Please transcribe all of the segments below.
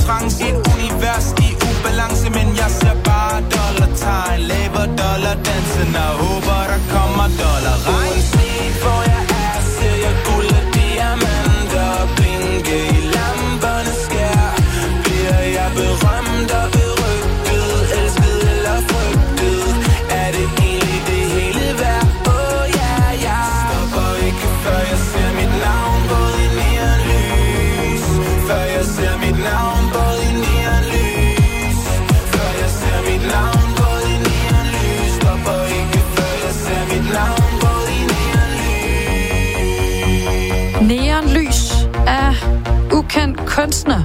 trance i et univers i ubalance, men jeg ser bare dollartegn, laver dollardansen og håber der kommer dollarregn. Uanset hvor jeg er, ser jeg guld og diamanter blinke i lampernes skær. Bliver jeg berømt og berygtet, elsket eller frygtet? Er det egentlig det hele værd? Oh yeah, yeah. Stopper ikke før jeg ser mit navn både i neonlys. Før jeg ser mit navn både i neonlys. Før jeg ser mit navn både i neonlys. Stopper ikke før jeg ser mit navn både i neonlys. Neonlys af ukendt kunstner.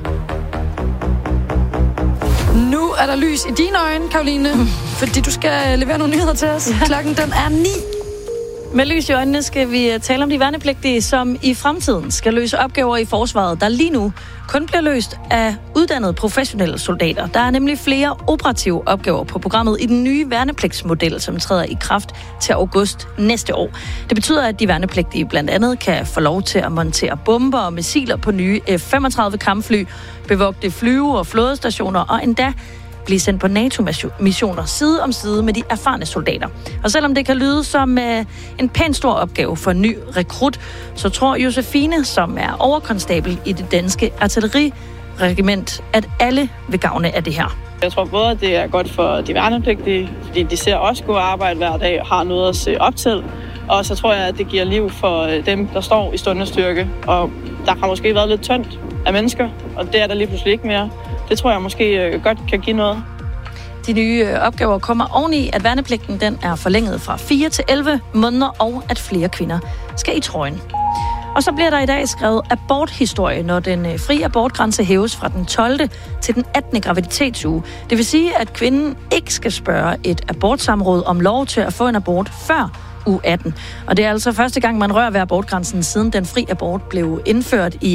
Nu er der lys i dine øjne, Karoline, fordi du skal levere nogle nyheder til os. Klokken den er 9. Med lys i øjnene skal vi tale om de værnepligtige, som i fremtiden skal løse opgaver i forsvaret, der lige nu kun bliver løst af uddannede professionelle soldater. Der er nemlig flere operative opgaver på programmet i den nye værnepligtsmodel, som træder i kraft til august næste år. Det betyder, at de værnepligtige blandt andet kan få lov til at montere bomber og missiler på nye F-35 kampfly, bevogte flyve- og flådestationer og endda blive sendt på NATO-missioner side om side med de erfarne soldater. Og selvom det kan lyde som en pæn stor opgave for en ny rekrut, så tror Josefine, som er overkonstabel i det danske artilleriregiment, at alle vil gavne af det her. Jeg tror både, at det er godt for de værnepligtige, fordi de ser også gode arbejde hver dag og har noget at se op til. Og så tror jeg, at det giver liv for dem, der står i stående styrke. Og der har måske været lidt tyndt af mennesker, og det er der lige pludselig ikke mere. Det tror jeg måske godt kan give noget. De nye opgaver kommer oveni, at værnepligten den er forlænget fra 4 til 11 måneder, og at flere kvinder skal i trøjen. Og så bliver der i dag skrevet aborthistorie, når den fri abortgrænse hæves fra den 12. til den 18. graviditetsuge. Det vil sige, at kvinden ikke skal spørge et abortsamråd om lov til at få en abort før uge 18. Og det er altså første gang, man rører ved abortgrænsen, siden den fri abort blev indført i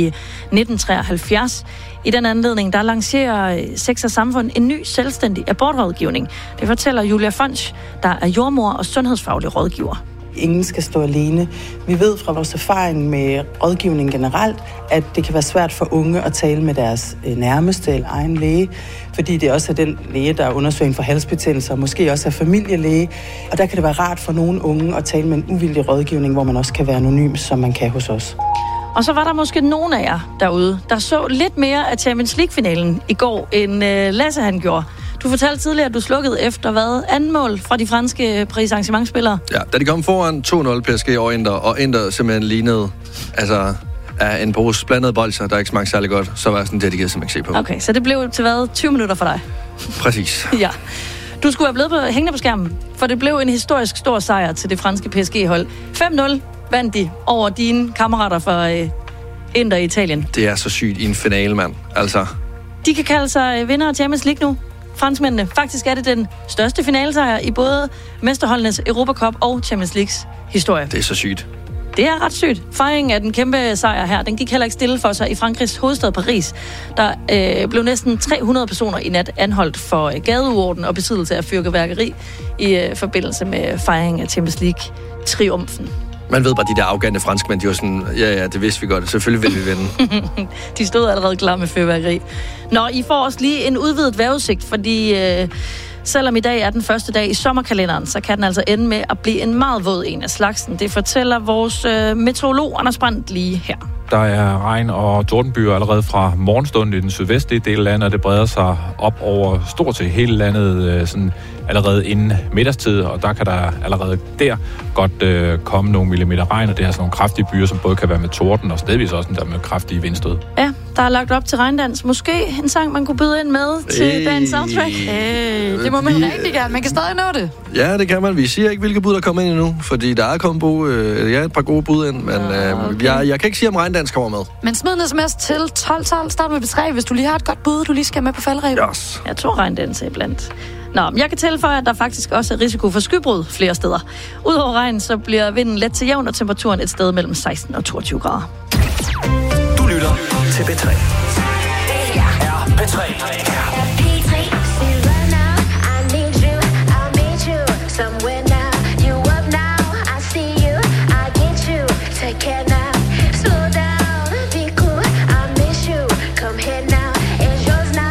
1973. I den anledning, der lancerer Sex og Samfund en ny selvstændig abortrådgivning. Det fortæller Julia Fonch, der er jordmor og sundhedsfaglig rådgiver. Ingen skal stå alene. Vi ved fra vores erfaring med rådgivning generelt, at det kan være svært for unge at tale med deres nærmeste eller egen læge, fordi det også er den læge, der er undersøgning for halsbetændelser, og måske også er familielæge. Og der kan det være rart for nogle unge at tale med en uvildig rådgivning, hvor man også kan være anonym, som man kan hos os. Og så var der måske nogen af jer derude, der så lidt mere af Champions League-finalen i går, end Lasse han gjorde. Du fortalte tidligere, at du slukkede efter hvad? Anden mål fra de franske Paris Saint-Germain-spillere? Ja, da de kom foran 2-0 PSG over Inter, og Inter simpelthen lignede af en pose blandede bolcher, der ikke smagte særlig godt, så var jeg sådan, det givet simpelthen ikke se på. Okay, så det blev til hvad? 20 minutter for dig? Præcis. Ja. Du skulle have blevet hængende på skærmen, for det blev en historisk stor sejr til det franske PSG-hold. 5-0 vandt de over dine kammerater fra Inter i Italien. Det er så sygt i en finale, mand. Altså. De kan kalde sig vinder af Champions League nu. Franskmændene. Faktisk er det den største finalesejr i både mesterholdenes Europa Cup og Champions Leagues historie. Det er så sygt. Det er ret sygt. Fejringen af den kæmpe sejr her, den gik heller ikke stille for sig i Frankrigs hovedstad Paris. Der blev næsten 300 personer i nat anholdt for gadeuorden og besiddelse af fyrværkeri i forbindelse med fejringen af Champions League-triumfen. Man ved bare, de der arrogante franskmænd, de var sådan, ja, det vidste vi godt, selvfølgelig vil vi vinde. De stod allerede klar med fyrværkeri. Nå, I får også lige en udvidet vejrudsigt, fordi selvom i dag er den første dag i sommerkalenderen, så kan den altså ende med at blive en meget våd en af slagsen. Det fortæller vores meteorolog Anders Brandt lige her. Der er regn og tordenbyer allerede fra morgenstunden i den sydvestlige del af landet, og det breder sig op over stort set hele landet sådan allerede inden middagstid, og der kan der allerede der godt komme nogle millimeter regn, og det er sådan nogle kraftige byer, som både kan være med torden og stedvis også der med kraftige vindstød. Ja, der er lagt op til regndans. Måske en sang, man kunne byde ind med til dagens soundtrack. Det må man rigtig gerne. Man kan stadig nå det. Ja, det kan man. Vi siger ikke, hvilke bud der kommer ind endnu, fordi der er kommet et par gode bud ind, men okay. Jeg kan ikke sige, om regndans kommer med. Men smid en sms til 1212, start med B3, hvis du lige har et godt bud, du lige skal med på faldrebet. Yes. Jeg tror, regndans er blandt. Nå, jeg kan tilføje, at der faktisk også er risiko for skybrud flere steder. Udover regn, så bliver vinden let til jævn, og temperaturen et sted mellem 16 og 22 grader. Du lytter til B3. Det er B3. Slow down, be cool, I miss you. Come here now, it's yours now.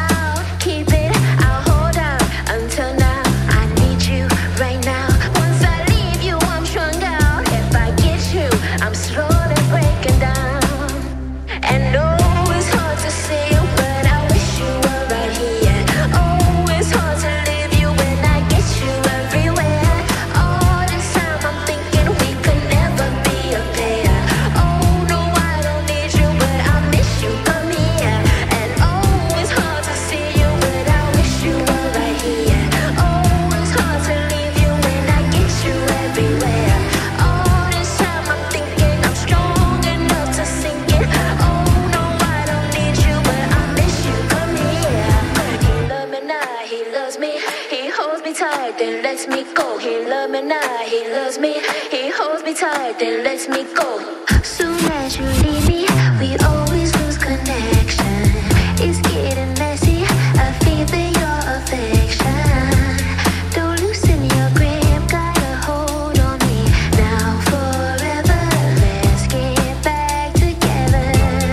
then lets me go. He love me now, he loves me. He holds me tight, then lets me go. Soon as you leave me, we always lose connection. It's getting messy, I feel that your affection. Don't loosen your grip, got a hold on me. Now forever, let's get back together.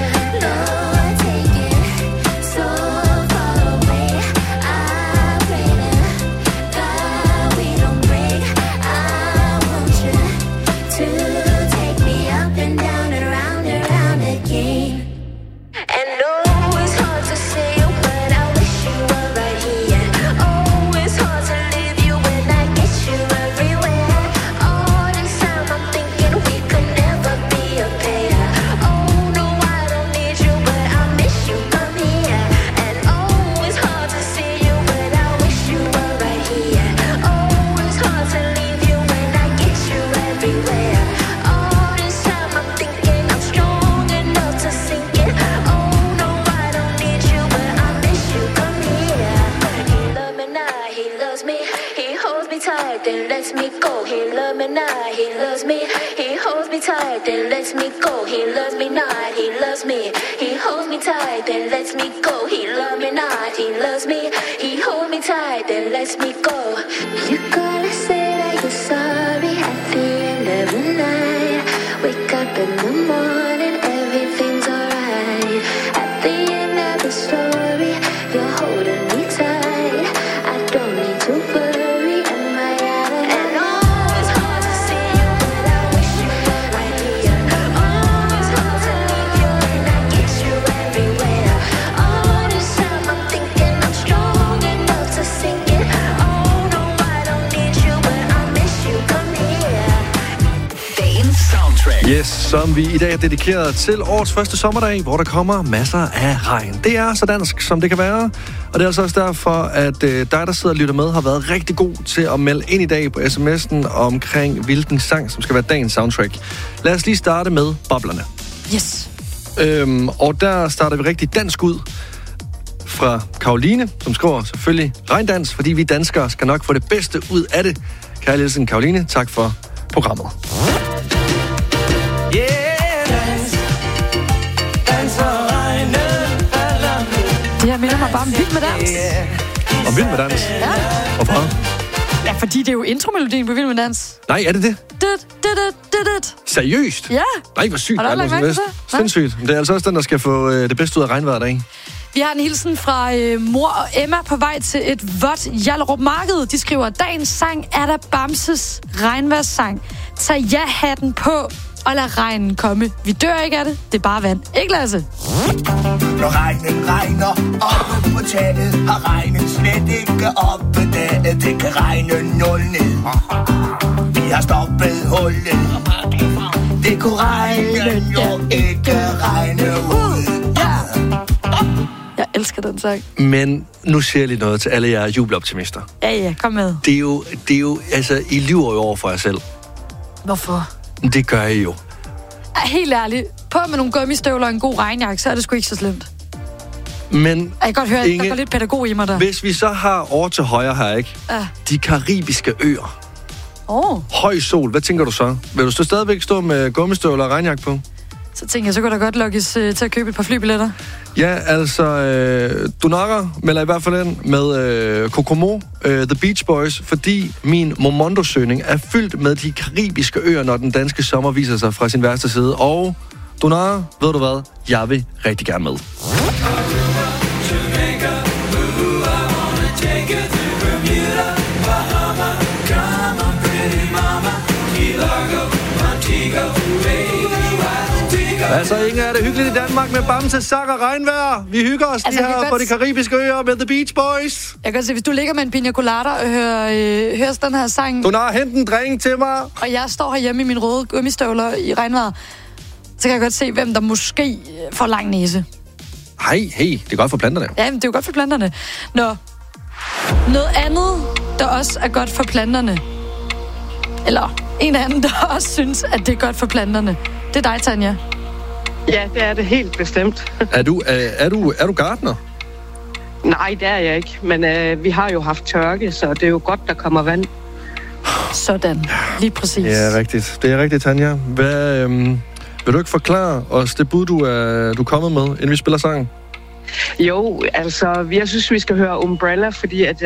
Lord, take it so far away. I pray to God we don't break. I want you to take me up and down and round again. And oh, it's hard to say, but I wish you were right here. Oh, it's hard to leave you when I get you everywhere. All this time I'm thinking we could never be a pair. Oh, no, I don't need you, but I miss you, come here. And oh, it's hard to see you, but I wish you were right here. Oh, it's hard to leave you when I get you everywhere. All this time I'm thinking I'm strong enough to sink it. Oh, no, I don't need you, but I miss you, come here. He love me now, he loves me. He holds me tight, then lets me go. He love me now, he loves me. He holds me tight, then lets me go. He loves me not, he loves me. He holds me tight, then lets me go. He love me not, he loves me. He holds me tight, then lets me go. You gotta say that you're sorry at the end of the night. Wake up in the morning, everything's alright. At the end of the story, you're holding me tight. I don't need to worry, am I out of and oh, it's hard to see you, but I wish you were right here. Oh, it's hard to leave you when I get you everywhere. All this time I'm thinking I'm strong enough to sink it. Oh, no, I don't need you, but I miss you, come here. Dagens soundtrack. Yes, som vi i dag er dedikeret til årets første sommerdag, hvor der kommer masser af regn. Det er så dansk, som det kan være. Og det er altså også derfor, at dig, der sidder og lytter med, har været rigtig god til at melde ind i dag på sms'en omkring, hvilken sang, som skal være dagens soundtrack. Lad os lige starte med Boblerne. Yes. Og der starter vi rigtig dansk ud fra Karoline, som skriver selvfølgelig regndans, fordi vi danskere skal nok få det bedste ud af det. Kære hilsen, Karoline, tak for programmet. Det her minder mig bare om Vild med Dans. Om Vild med Dans? Ja. Hvorfor? Ja, fordi det er jo intromelodien på Vild med Dans. Nej, er det det? Seriøst? Ja. Nej, hvor sygt. Har du aldrig lagt mærke til det? Sindssygt. Det er altså også den, der skal få det bedste ud af regnvejret i dag. Vi har en hilsen fra mor og Emma på vej til et vådt Hjallerup Marked. De skriver, dagens sang er der Bamses regnvejrssang. Tag ja-hatten på og lad regnen komme. Vi dør ikke af det, det er bare vand. Ikke, Lasse? Når regnen regner oppe på taget, har regnen slet ikke oppe der. Det kan regne 0 ned. Vi har stoppet hullet. Det kunne regnen jo ikke regne ud. Jeg elsker den sang. Men nu siger jeg lige noget til alle jer jubeloptimister. Ja, kom med. Det er jo altså, I lyver jo over for jer selv. Hvorfor? Det gør I jo. Helt ærligt. På med nogle gummistøvler og en god regnjakke, så er det sgu ikke så slemt. Men jeg kan godt høre, at der går lidt pædagog i mig der. Hvis vi så har over til højre her, ikke? Ja. De karibiske øer. Høj sol, hvad tænker du så? Vil du stadigvæk stå med gummistøvler og regnjakke på? Så tænker jeg, så kan der godt lukkes til at købe et par flybilletter. Ja, altså, Dunara melder i hvert fald ind med Kokomo, The Beach Boys, fordi min Momondo-søgning er fyldt med de karibiske øer, når den danske sommer viser sig fra sin værste side. Og Dunara, ved du hvad? Jeg vil rigtig gerne med. Altså, Inger, er det hyggeligt i Danmark med Bamse, sang og regnvejr? Vi hygger os altså, her på de karibiske øer med The Beach Boys. Jeg kan godt se, hvis du ligger med en pina colada og hører den her sang... Du har hentet en drink til mig. Og jeg står herhjemme i mine røde gummistøvler i regnvejret. Så kan jeg godt se, hvem der måske får lang næse. Hey, det er godt for planterne. Ja, det er jo godt for planterne. Noget andet, der også er godt for planterne. Eller en anden, der også synes, at det er godt for planterne. Det er dig, Tanja. Ja, det er det helt bestemt. Er du gartner? Nej, det er jeg ikke. Men vi har jo haft tørke, så det er jo godt, der kommer vand. Sådan. Lige præcis. Ja, rigtigt. Det er rigtigt, Tanja. Vil du ikke forklare os det bud, du er kommet med, inden vi spiller sangen? Jo, altså, jeg synes, vi skal høre Umbrella, fordi at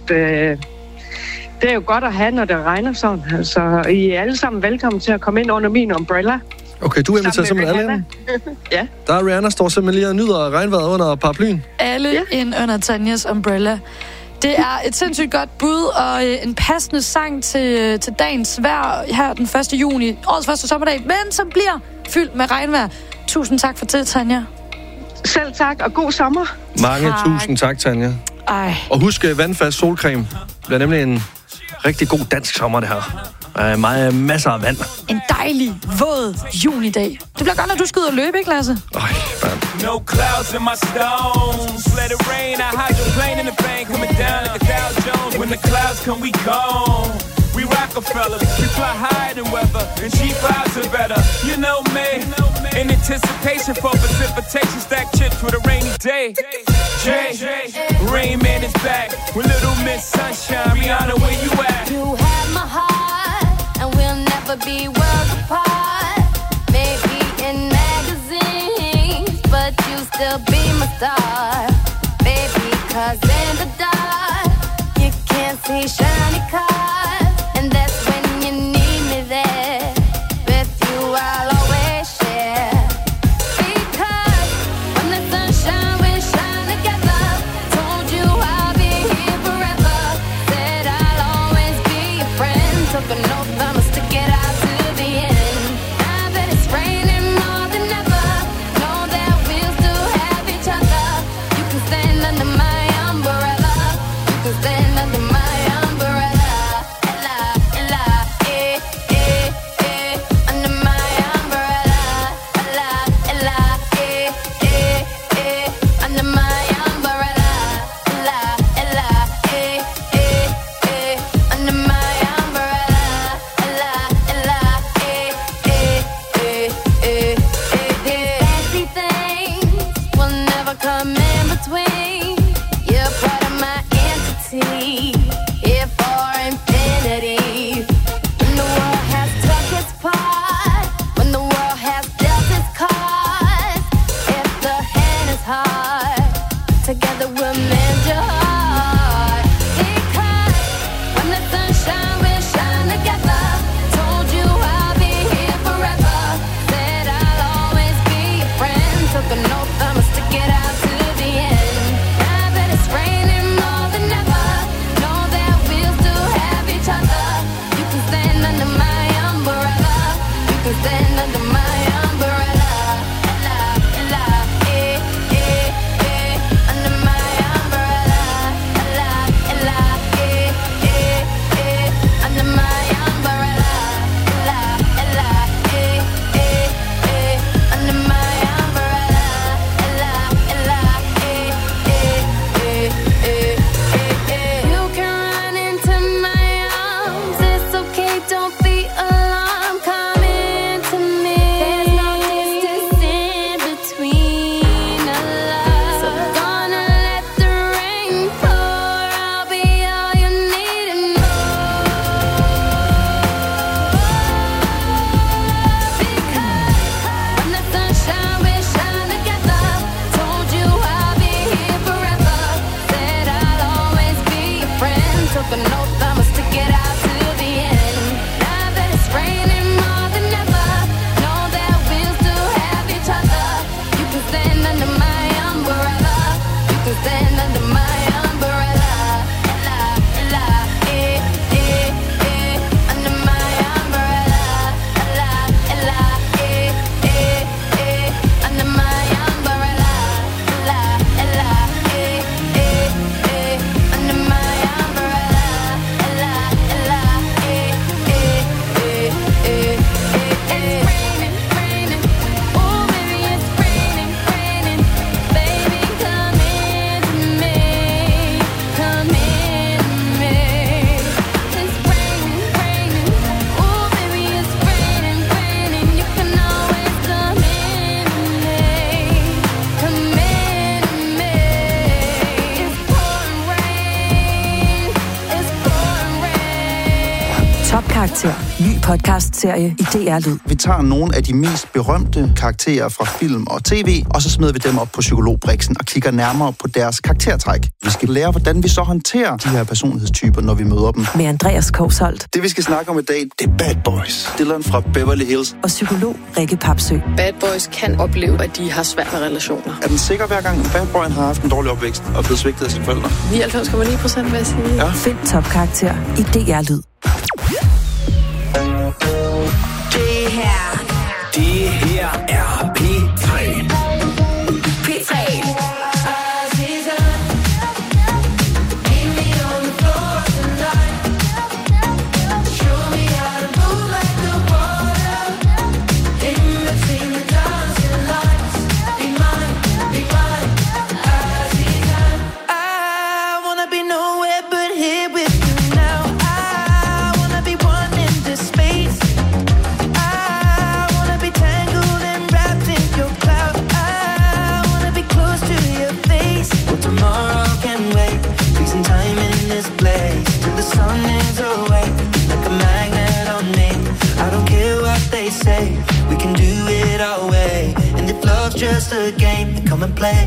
det er jo godt at have, når det regner sådan. Altså, I er alle sammen velkommen til at komme ind under min umbrella. Okay, du inviterer simpelthen alle ind? Ja. Der er Rihanna, står simpelthen lige og nyder regnvejret under paraplyen. Alle ind under Tanjas umbrella. Det er et sindssygt godt bud, og en passende sang til dagens vejr her den 1. juni, årets første sommerdag, men som bliver fyldt med regnvejr. Tusind tak for det, Tanja. Selv tak, og god sommer. Mange tusind tak, Tanja. Ej. Og husk vandfast solcreme. Det bliver nemlig en rigtig god dansk sommer, det her. Masser af vand. En dejlig, våd junidag. Det bliver godt, når du skal ud og løbe, ikke, Lasse? No clouds in my stones. Let it rain. I hydroplane in the bank. Coming down like a Dow Jones. When the clouds come, we gone. We Rockefeller. We fly higher than weather. And cheap vibes are better. You know me. In anticipation for precipitation. Stack chips with a rainy day. Jay, Rain Man is back. With Little Miss Sunshine. Rihanna, where you at? You have my heart, and we'll never be worlds apart. Maybe in magazines, but you still be my star. Baby, 'cause in the dark, you can't see shiny cars. And that's when you need me there. With you, I'll always share. Because when the sunshine, we shine together. Told you I'll be here forever. Said I'll always be your friend. Took an oath, I'ma stick it out to the end. Now that it's raining more than ever, know that we'll still have each other. You can stand under my umbrella. You can stand under my umbrella. Karakter. Ny podcast-serie i DR Lyd. Vi tager nogle af de mest berømte karakterer fra film og tv, og så smider vi dem op på Psykologbriksen og kigger nærmere på deres karaktertræk. Vi skal lære, hvordan vi så håndterer de her personlighedstyper, når vi møder dem. Med Andreas Kousholt. Det, vi skal snakke om i dag, det er Bad Boys. Dylan fra Beverly Hills. Og psykolog Rikke Papsø. Bad Boys kan opleve, at de har svært med relationer. Er den sikker hver gang, Bad Boyen har haft en dårlig opvækst og blevet svigtet af sine forældre? 99,9% vil jeg sige. Ja. Find Topkarakter i DR Lyd. Det her er P3. P3. Just a game, come and play.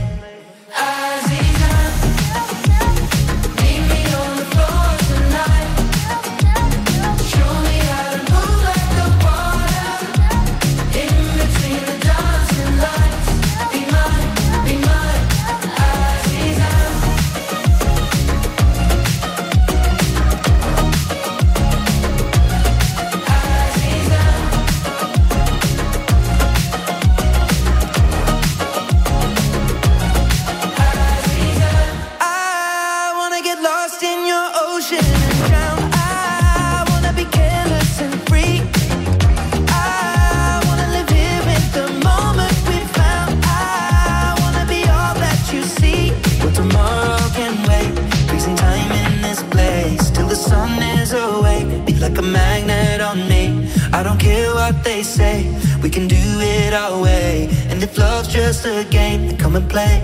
I don't care what they say, we can do it our way. And if love's just a game, then come and play.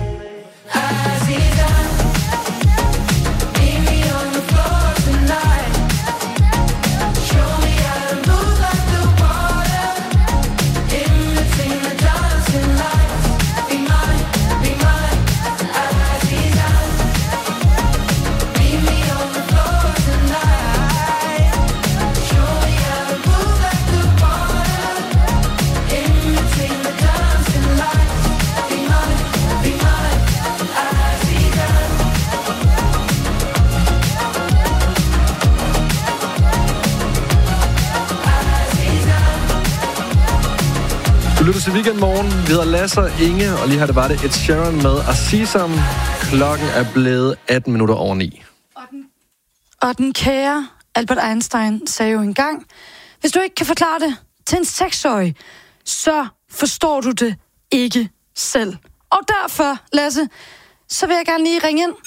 Du lytter til Weekendmorgen. Vi hedder Lasse og Inge, og lige her det var det Ed Sheeran med Azizam. Klokken er blevet 18 minutter over 9. Og den kære Albert Einstein sagde jo engang, hvis du ikke kan forklare det til en 6-årig, så forstår du det ikke selv. Og derfor, Lasse, så vil jeg gerne lige ringe ind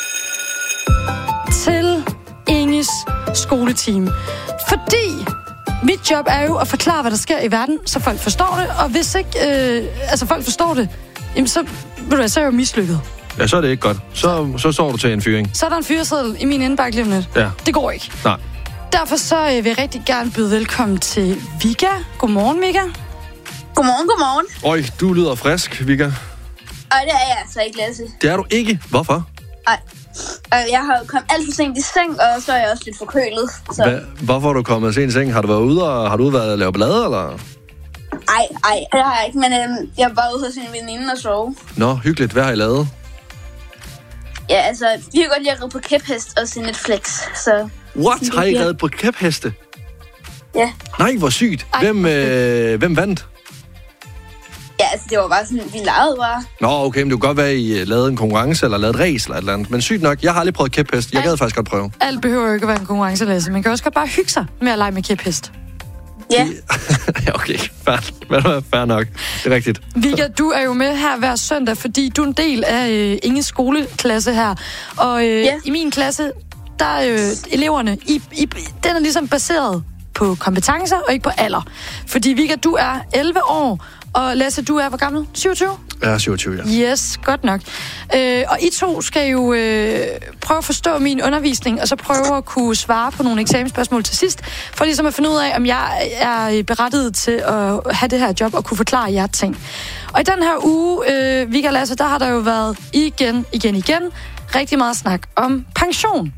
til Inges skoleteam. Fordi mit job er jo at forklare, hvad der sker i verden, så folk forstår det. Og hvis ikke folk forstår det, jamen så er jeg jo mislykket. Ja, så er det ikke godt. Så står du til en fyring. Så er der en fyreseddel i min indbakke lige om lidt. Ja. Det går ikke. Nej. Derfor så vil jeg rigtig gerne byde velkommen til Vika. Godmorgen, Vika. Godmorgen. Øj, du lyder frisk, Vika. Og det er jeg altså ikke, Lasse. Det er du ikke. Hvorfor? Nej. Jeg har kommet alt for sent i seng, og så er jeg også lidt forkølet. Så. Hvorfor er du kommet sent i seng? Har du været ude og været at lave blade, eller? Nej, det har jeg ikke, men jeg var bare ude hos en veninde og sove. Nå, hyggeligt. Hvad har I lavet? Ja, altså, vi kan godt lide at ride på kæphest og se Netflix, så... What? Har I reddet på kæpheste? Ja. Nej, hvor sygt. Hvem vandt? Ja, altså, det var bare sådan, vi legede bare. Nå, okay, men det kunne godt være, at I lavede en konkurrence, eller lavede et race, eller et eller andet. Men sygt nok, jeg har aldrig prøvet kæphest. Jeg gad faktisk godt prøve. Alt behøver jo ikke at være en konkurrence, Lasse. Man kan også godt bare hygge sig med at lege med kæphest. Ja. Okay, fair nok. Det er rigtigt. Vika, du er jo med her hver søndag, fordi du er en del af Inges skoleklasse her. Og i min klasse, der er eleverne, den er ligesom baseret på kompetencer og ikke på alder. Fordi Vika, du er 11 år, og Lasse, du er hvor gammel? 27? Jeg er 27, ja. Yes, godt nok. Og I to skal jo prøve at forstå min undervisning, og så prøve at kunne svare på nogle eksamensspørgsmål til sidst, for ligesom at finde ud af, om jeg er berettiget til at have det her job og kunne forklare jer ting. Og i den her uge, Vigga og Lasse, der har der jo været igen rigtig meget snak om pension.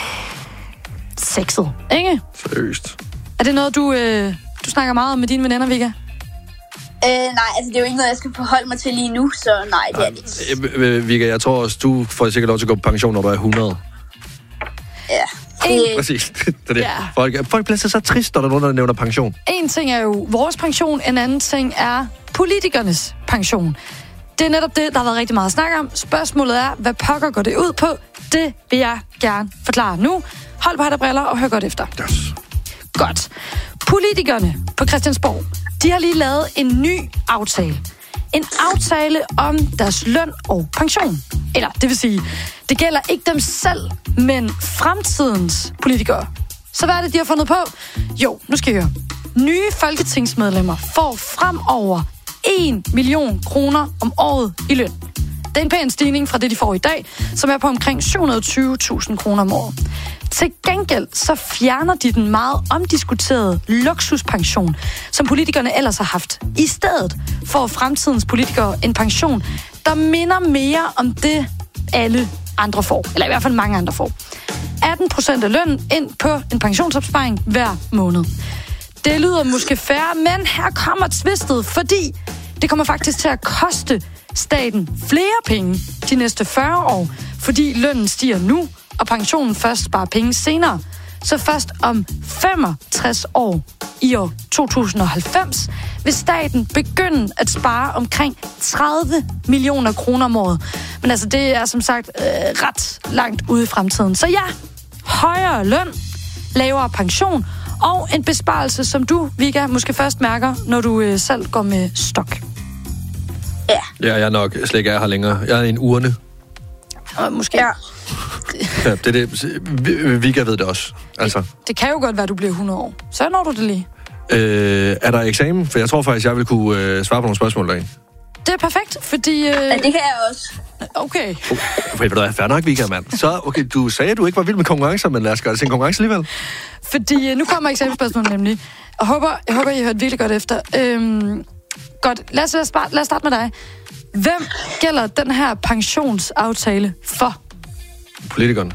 Sexet, ikke? Seriøst. Er det noget, du snakker meget om med dine veninder, Vigga? Nej, altså det er jo ikke noget, jeg skal forholde mig til lige nu, så nej, det er det ikke. Vigga, jeg tror også, du får sikkert lov til at gå på pension, når du er 100. Ja. Præcis. Det er det. Ja. Folk bliver så trist, når der er nogen, der nævner pension. En ting er jo vores pension, en anden ting er politikernes pension. Det er netop det, der har været rigtig meget snak om. Spørgsmålet er, hvad pokker går det ud på? Det vil jeg gerne forklare nu. Hold på hattebriller og hør godt efter. Yes. Godt. Politikerne på Christiansborg, de har lige lavet en ny aftale. En aftale om deres løn og pension. Eller, det vil sige, det gælder ikke dem selv, men fremtidens politikere. Så hvad er det, de har fundet på? Jo, nu skal I høre. Nye folketingsmedlemmer får fremover 1 million kroner om året i løn. Det er en pæn stigning fra det, de får i dag, som er på omkring 720.000 kroner om året. Til gengæld så fjerner de den meget omdiskuterede luksuspension, som politikerne ellers har haft. I stedet får fremtidens politikere en pension, der minder mere om det, alle andre får. Eller i hvert fald mange andre får. 18% af lønnen ind på en pensionsopsparing hver måned. Det lyder måske fair, men her kommer twistet, fordi det kommer faktisk til at koste staten flere penge de næste 40 år, fordi lønnen stiger nu, og pensionen først sparer penge senere. Så først om 65 år i år 2090 vil staten begynde at spare omkring 30 millioner kroner om året. Men altså, det er som sagt ret langt ude i fremtiden. Så ja, højere løn, lavere pension og en besparelse, som du, Vigga, måske først mærker, når du selv går med stok. Ja. Ja, jeg er nok slet ikke her længere. Jeg er en urne. Måske. Ja. Ja, det er det. Vigga ved det også. Altså. Det kan jo godt være, at du bliver 100 år. Så når du det lige. Er der eksamen? For jeg tror faktisk, jeg vil kunne svare på nogle spørgsmål derinde. Det er perfekt, fordi... Ja, det kan jeg også. Okay. Ved du hvad, fair nok, Vigga, mand. Så, okay, du sagde, at du ikke var vild med konkurrencer, men lad os gøre det til en konkurrence alligevel. Fordi nu kommer eksamensspørgsmålet nemlig. Og jeg håber, I har hørt virkelig godt efter. Godt, lad os starte med dig. Hvem gælder den her pensionsaftale for? Politikerne.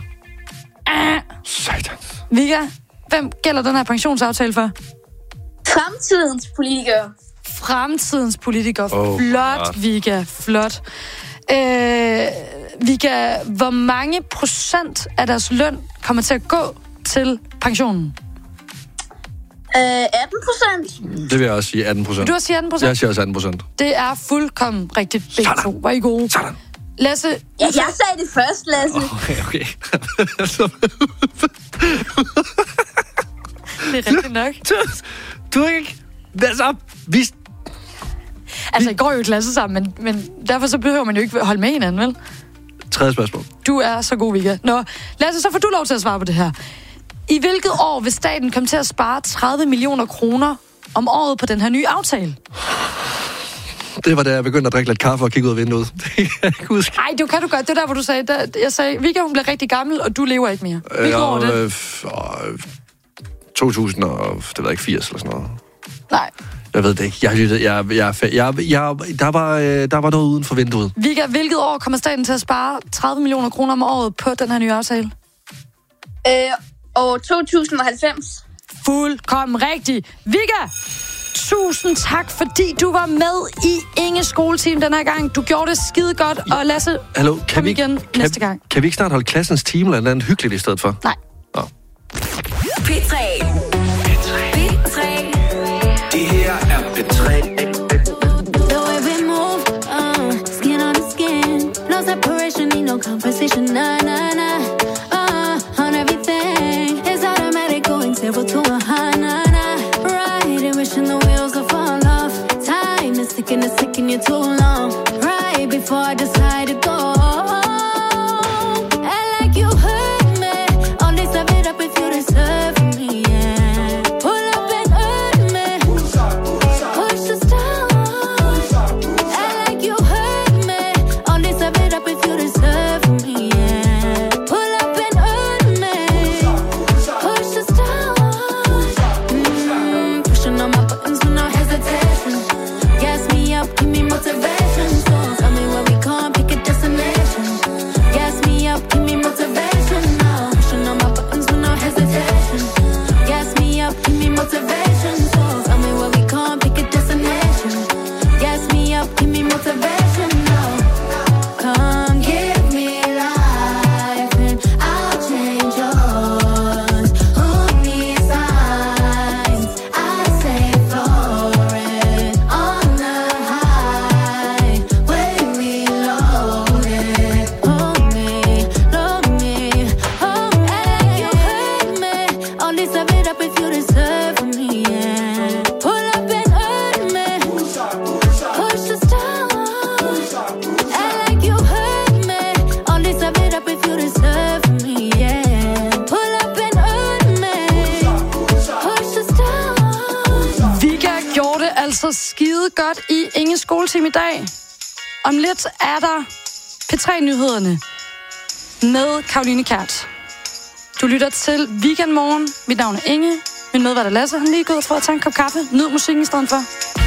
Satans. Vigga, hvem gælder den her pensionsaftale for? Fremtidens politikere. Fremtidens politikere. Flot, Vigga, flot. Vigga, hvor mange procent af deres løn kommer til at gå til pensionen? 18%. Det vil jeg også sige 18%. Du også sige 18%? Jeg siger også 18%. Det er fuldkommen rigtigt. Begge to. Var I gode? Sådan. Lasse? Ja, jeg sagde det først, Lasse. Okay. Det er rigtigt nok. Du ikke... Altså, I går jo i klasse sammen, men derfor så behøver man jo ikke holde med hinanden, vel? Tredje spørgsmål. Du er så god, Vigga. Nå, Lasse, så får du lov til at svare på det her. I hvilket år vil staten komme til at spare 30 millioner kroner om året på den her nye aftale? Det var da jeg begyndte at drikke lidt kaffe og kigge ud af vinduet. Det kan jeg ikke huske. Nej, det kan du godt. Det er der, hvor du sagde... Jeg sagde, Vigga, hun bliver rigtig gammel, og du lever ikke mere. Hvilket år er det? 2000 og... Det ved jeg ikke, 80 eller sådan noget. Nej. Jeg ved det ikke. Der var noget uden for vinduet. Vigga, hvilket år kommer staten til at spare 30 millioner kroner om året på den her nye aftale? År 2090. Fuldkommen rigtigt. Vigga, tusind tak, fordi du var med i Inges skoleteam den her gang. Du gjorde det skide godt, og Lasse, hallo, kom igen næste gang. Kan vi ikke snart holde klassens team eller andet hyggeligt i stedet for? Nej. Nå. P3. Det her er P3. The way we move, skin on skin, no separation, need no conversation, nah, nah, nah. On everything, it's automatic, going zero to a high, nah, nah. Right, wishing the wheels will fall off. Time is ticking, it's taking you too long. Right before I decide to go. And like you hurt me, only step it up if you deserve me, yeah. Pull up and hurt me, push us down. And like you hurt godt i Ingen Skoletime i dag. Om lidt er der P3-nyhederne med Caroline Kjært. Du lytter til Weekendmorgen. Mit navn er Inge. Min medvært er Lasse. Han er lige gået for at tage en kop kaffe. Nyd musikken i stedet for.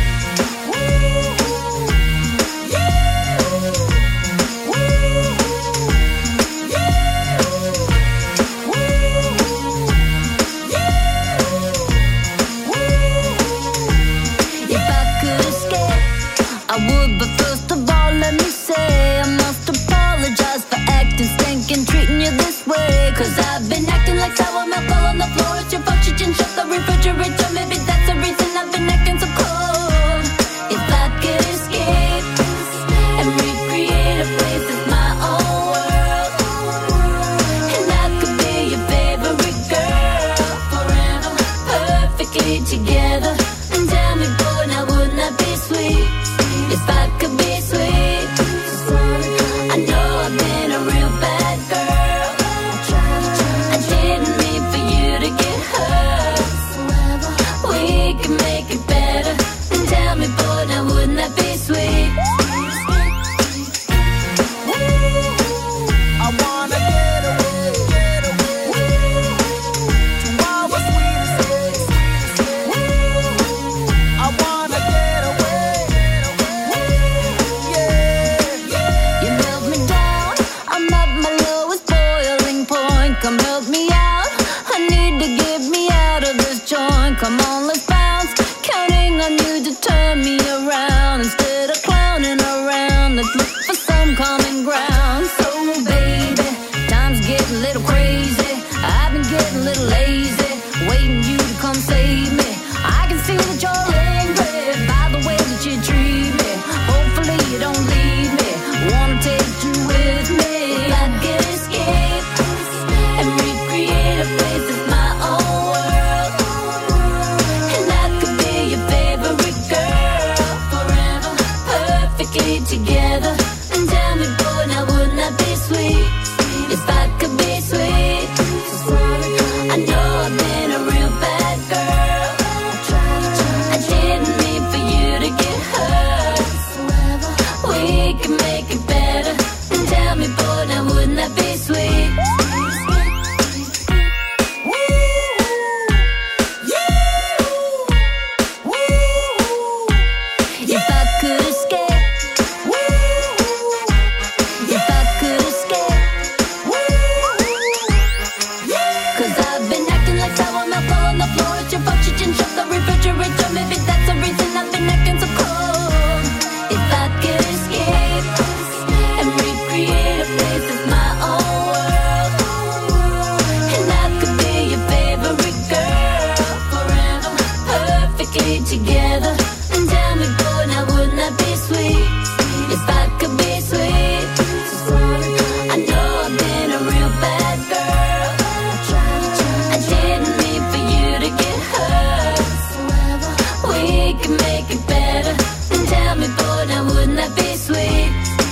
I would, but first of all, let me say I must apologize for acting stinking, treating you this way. Cause I've been acting like sour milk all on the floor. It's your fault you didn't shut the refrigerator. Maybe that's the reason I've been acting so cold. If I could escape and recreate a place that's my own world, and I could be your favorite girl forever, perfectly together. And tell me, boy, now wouldn't that be sweet? If I could be sweet, I know I've been a real bad girl. I didn't mean for you to get hurt. We can make it better. And tell me, boy, now wouldn't that be sweet? I wanna get away to all the sweetest days. I wanna get away. You melt me down, I'm at my lowest boiling point. Come help me out, I need to get me out of this joint. Come on, let's bounce, counting on you to turn me around. Instead of clowning around, let's look for some common ground. So baby, time's getting a little crazy. I've been getting a little lazy, waiting you to come save me. I can see that you're angry by the way that you treat me. Hopefully you don't leave me, wanna take you with me. I could escape and recreate a place that's my own world, and I could be your favorite girl forever, perfectly together. And tell me, boy, now wouldn't that be sweet? If I could be sweet, I know I've been a real bad girl. I didn't mean for you to get hurt. We can make it better. And tell me, boy, now wouldn't that be sweet? If I could escape, if I could escape, 'cause I've been acting like sour milk all on the floor. It's your fault you didn't shut the refrigerator. Maybe that's the reason I've been acting so cold. If I could escape and recreate a place that's my own world, and I could be your favorite girl forever, perfectly together. And tell me, boy, now wouldn't that be sweet? If I could be sweet, I know I've been a real bad girl. I didn't mean for you to get hurt. We can make it better. And tell me, boy, now wouldn't that be sweet?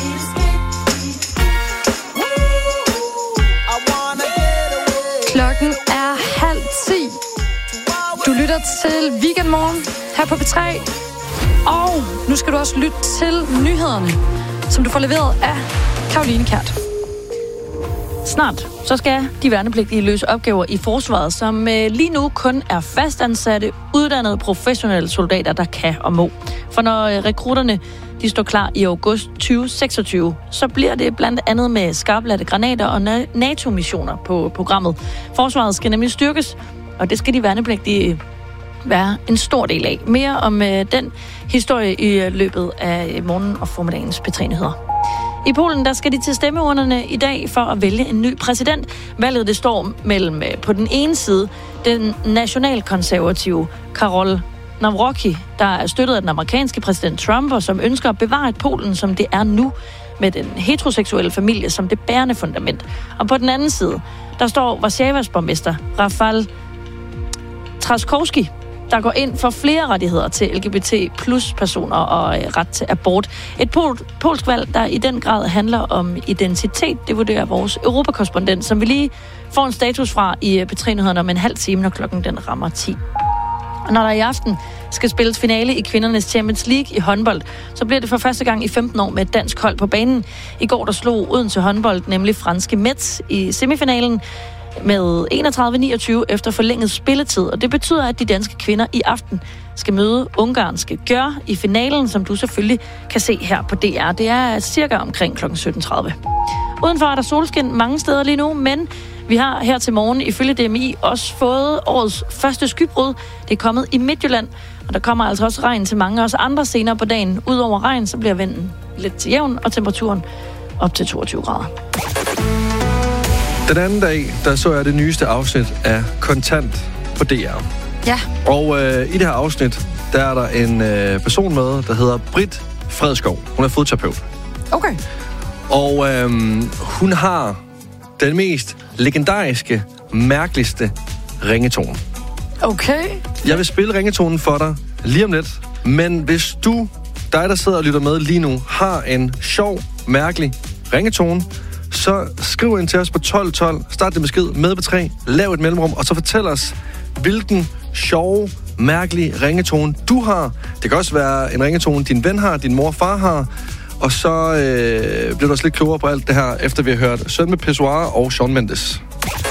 Klokken er 9:30. Du lytter til Weekendmorgen her på P3. Og nu skal du også lytte til nyhederne, som du får leveret af Caroline Kjært. Snart så skal de værnepligtige løse opgaver i forsvaret, som lige nu kun er fastansatte, uddannede professionelle soldater, der kan og må. For når rekrutterne de står klar i august 2026, så bliver det blandt andet med skarpladte granater og NATO-missioner på programmet. Forsvaret skal nemlig styrkes, og det skal de værnepligtige være en stor del af. Mere om den historie i løbet af morgen og formiddagens P3-nyheder. I Polen der skal de til stemmeurnerne i dag for at vælge en ny præsident. Valget det står mellem på den ene side den nationalkonservative Karol Nawrocki, der er støttet af den amerikanske præsident Trump, og som ønsker at bevare et Polen, som det er nu, med den heteroseksuelle familie som det bærende fundament. Og på den anden side, der står Warszawas borgmester Rafał Trzaskowski, der går ind for flere rettigheder til LGBT plus personer og ret til abort. Et polsk valg, der i den grad handler om identitet, det vurderer vores europakorrespondent, som vi lige får en status fra i P3-nyhederne om en halv time, når klokken den rammer 10. Og når der i aften skal spilles finale i kvindernes Champions League i håndbold, så bliver det for første gang i 15 år med et dansk hold på banen. I går der slog Odense håndbold, nemlig franske Metz, i semifinalen med 31-29 efter forlænget spilletid. Og det betyder, at de danske kvinder i aften skal møde ungarske Gør i finalen, som du selvfølgelig kan se her på DR. Det er cirka omkring kl. 17.30. Udenfor er der solskin mange steder lige nu, men vi har her til morgen ifølge DMI også fået årets første skybrud. Det er kommet i Midtjylland, og der kommer altså også regn til mange af os andre senere på dagen. Udover regn, så bliver vinden lidt til jævn, og temperaturen op til 22 grader. Den anden dag, der så jeg det nyeste afsnit af Kontant på DR. Ja. Og i det her afsnit, der er der en person med, der hedder Britt Fredskov. Hun er fodterapeut. Okay. Og hun har den mest legendariske, mærkeligste ringetone. Okay. Jeg vil spille ringetonen for dig lige om lidt. Men hvis dig der sidder og lytter med lige nu, har en sjov, mærkelig ringetone, så skriv ind til os på 1212, start din besked med på 3, lav et mellemrum, og så fortæl os, hvilken sjove, mærkelig ringetone du har. Det kan også være en ringetone, din ven har, din mor og far har. Og så bliver du også lidt klogere på alt det her, efter vi har hørt Søn med Pissoir og Shawn Mendes.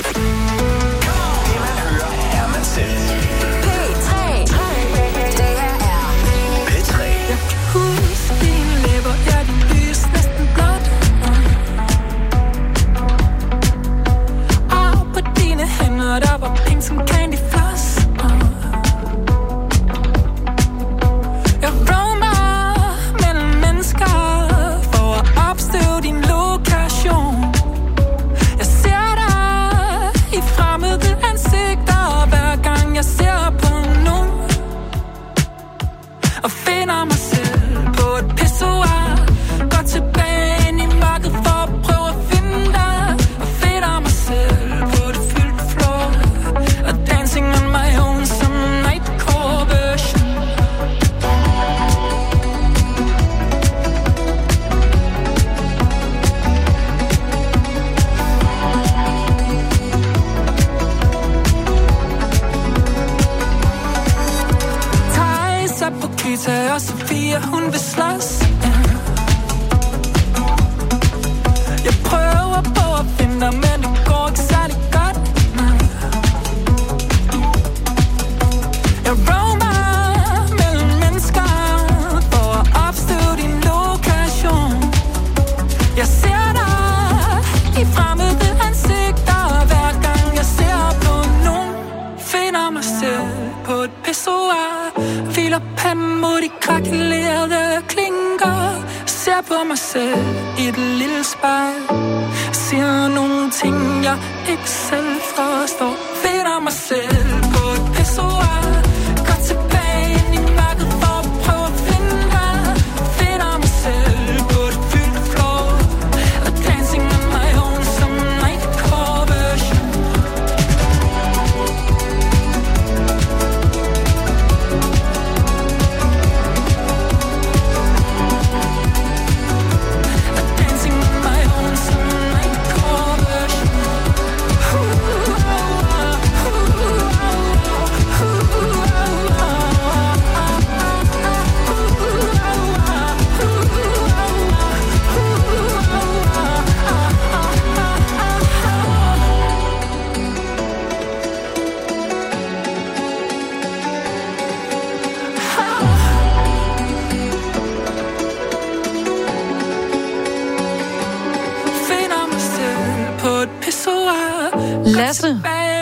Lasse.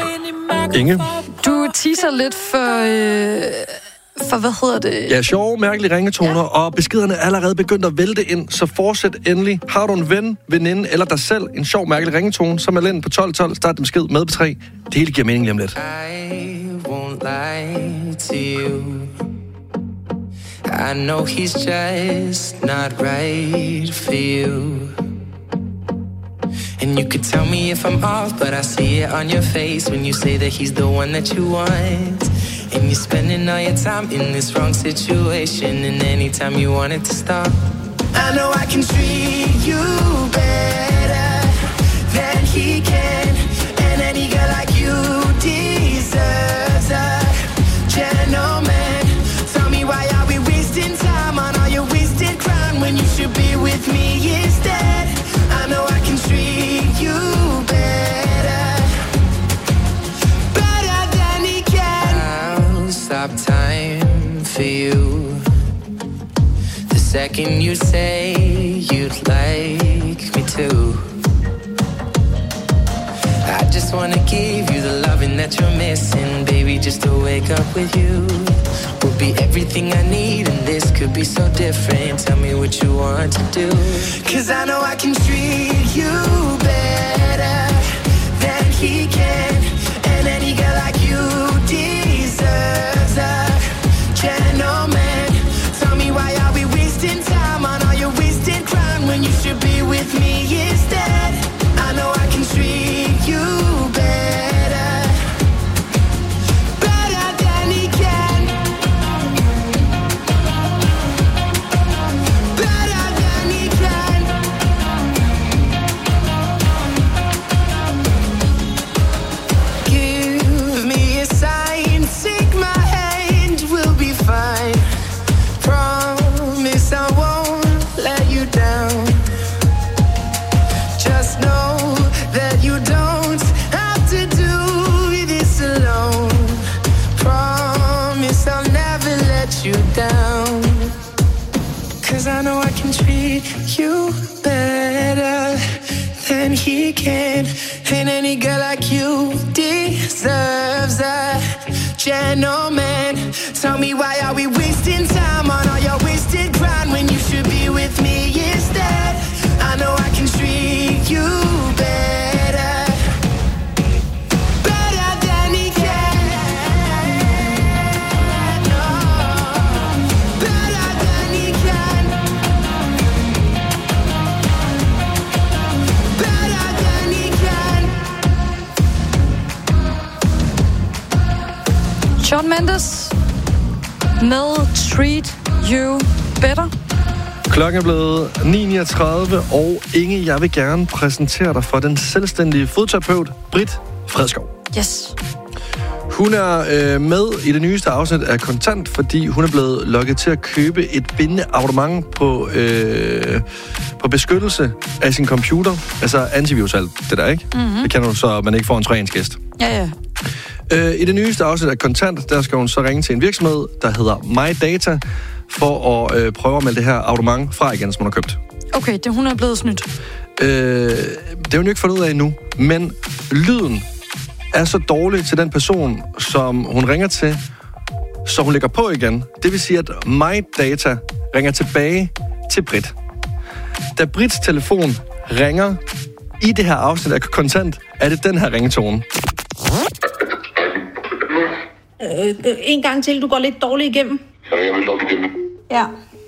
Inge. Du teaser lidt for hvad hedder det? Ja, sjove, mærkelige ringetoner, og beskederne er allerede begyndt at vælte ind, så fortsæt endelig. Har du en ven, veninde eller dig selv en sjov, mærkelig ringetone, så meld ind på 1212, start din besked med på 3. Det hele giver mening lige om lidt. I won't lie to you. I know he's just not right for you. And you could tell me if I'm off, but I see it on your face when you say that he's the one that you want. And you're spending all your time in this wrong situation, and anytime you want it to stop, I know I can treat you better than he can. And any girl like you deserves a gentle time for you. The second you say you'd like me to, I just wanna give you the loving that you're missing. Baby, just to wake up with you will be everything I need, and this could be so different. Tell me what you want to do, 'cause I know I can treat you better than he can. And any girl like you deserves a gentleman. Tell me, why are we wasting time on all your wasted crime when you should be with me instead? I know I can treat you better, better than he can, better than he can. Give me a sign, take my hand, we'll be fine. Promise I won't let you down. Just know that you don't have to do this alone. Promise I'll never let you down. 'Cause I know I can treat you better than he can. And any girl like you deserves a gentleman. Tell me, why are we wasting time on all your wasted grind when you should be with me instead? I know I can treat you better, better than he can. No, better than he can, better than he can. Shawn Mendes med Treat You Better. Klokken er blevet 9:39, og Inge, jeg vil gerne præsentere dig for den selvstændige fodterapeut, Britt Fredskov. Yes. Hun er med i det nyeste afsnit af Kontant, fordi hun er blevet lokket til at købe et bindende abonnement på beskyttelse af sin computer. Altså antivirus alt det der, ikke? Mhm. Det kan du, så man ikke får en træningsgæst. Ja. I det nyeste afsnit af Kontant, der skal hun så ringe til en virksomhed, der hedder MyData, for at prøve at melde det her abonnement fra igen, som hun har købt. Okay, det hun er blevet snydt. Det har hun jo ikke fundet ud af endnu, men lyden er så dårlig til den person, som hun ringer til, så hun lægger på igen. Det vil sige, at MyData ringer tilbage til Britt. Da Britts telefon ringer i det her afsnit af Kontant, er det den her ringetone. En gang til, du går lidt dårligt igennem. Ja.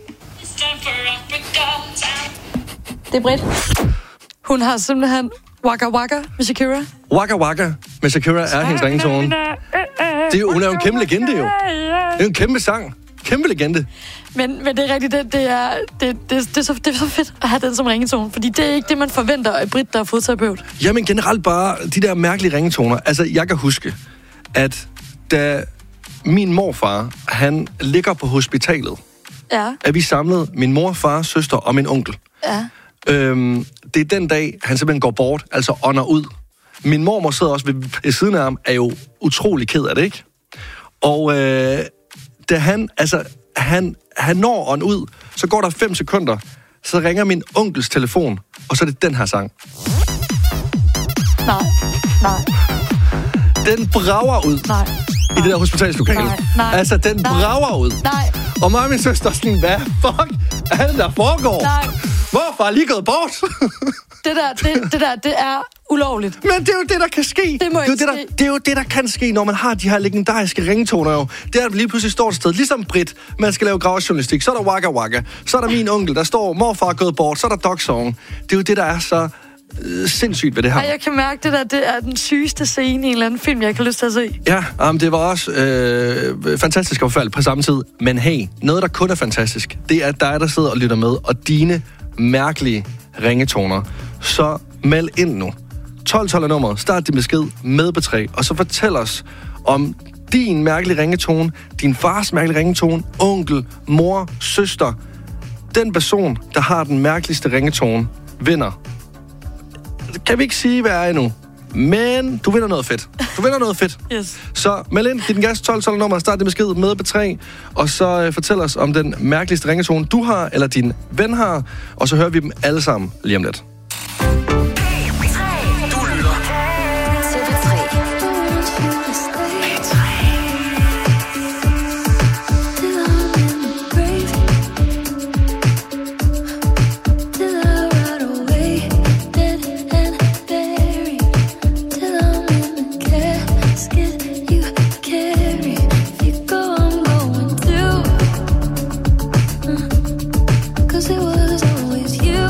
Det er Britt. Hun har simpelthen Waka Waka med Shakira. Waka Waka med Shakira er hendes ringetone. Hun er jo en kæmpe legende, jo. Det er jo en kæmpe sang. Kæmpe legende. Men det er rigtigt, det er så fedt at have den som ringetone, fordi det er ikke det, man forventer af Britt, der er fodterapeut. Jamen generelt bare de der mærkelige ringetoner. Altså, jeg kan huske, at da min morfar, han ligger på hospitalet, at vi samlede min mor, far, søster og min onkel. Ja. Det er den dag, han simpelthen går bort, altså ånder ud. Min mormor sidder også ved siden af ham, er jo utrolig ked af det, ikke? Og da han når ånd ud, så går der 5 sekunder, så ringer min onkels telefon, og så er det den her sang. Nej. Den brager ud. Nej. I det der hospitalslokale. Nej. Altså, den brager ud. Nej. Og mig og min søster er sådan, hvad fuck er det, der foregår? Nej. Hvorfor er lige gået bort? Det er ulovligt. Men det er jo det, der kan ske. Det må ikke ske. Det er jo det, der kan ske, når man har de her legendariske ringetoner jo. Det er, at lige pludselig står et sted, ligesom Britt, man skal lave gravejournalistik. Så er der Waka Waka. Så er der min onkel, der står, morfar er gået bort. Så er der Dog Song. Det er jo det, der er så sindssygt ved det her. Ja, jeg kan mærke det der, det er den sygeste scene i en eller anden film, jeg ikke har lyst til at se. Ja, det var også fantastisk og forfærdeligt på samme tid. Men hey, noget der kun er fantastisk, det er dig, der sidder og lytter med, og dine mærkelige ringetoner. Så meld ind nu. 1212 er nummeret. Start din besked med B3, og så fortæl os om din mærkelige ringetone, din fars mærkelige ringetone, onkel, mor, søster. Den person, der har den mærkeligste ringetone, vinder. Kan vi ikke sige, hvad er endnu? Men du vinder noget fedt. Yes. Så meld ind, giv den gas 12 nummer, start din besked med B3, og så fortæl os om den mærkeligste ringetone, du har, eller din ven har, og så hører vi dem alle sammen lige om lidt. It was always you.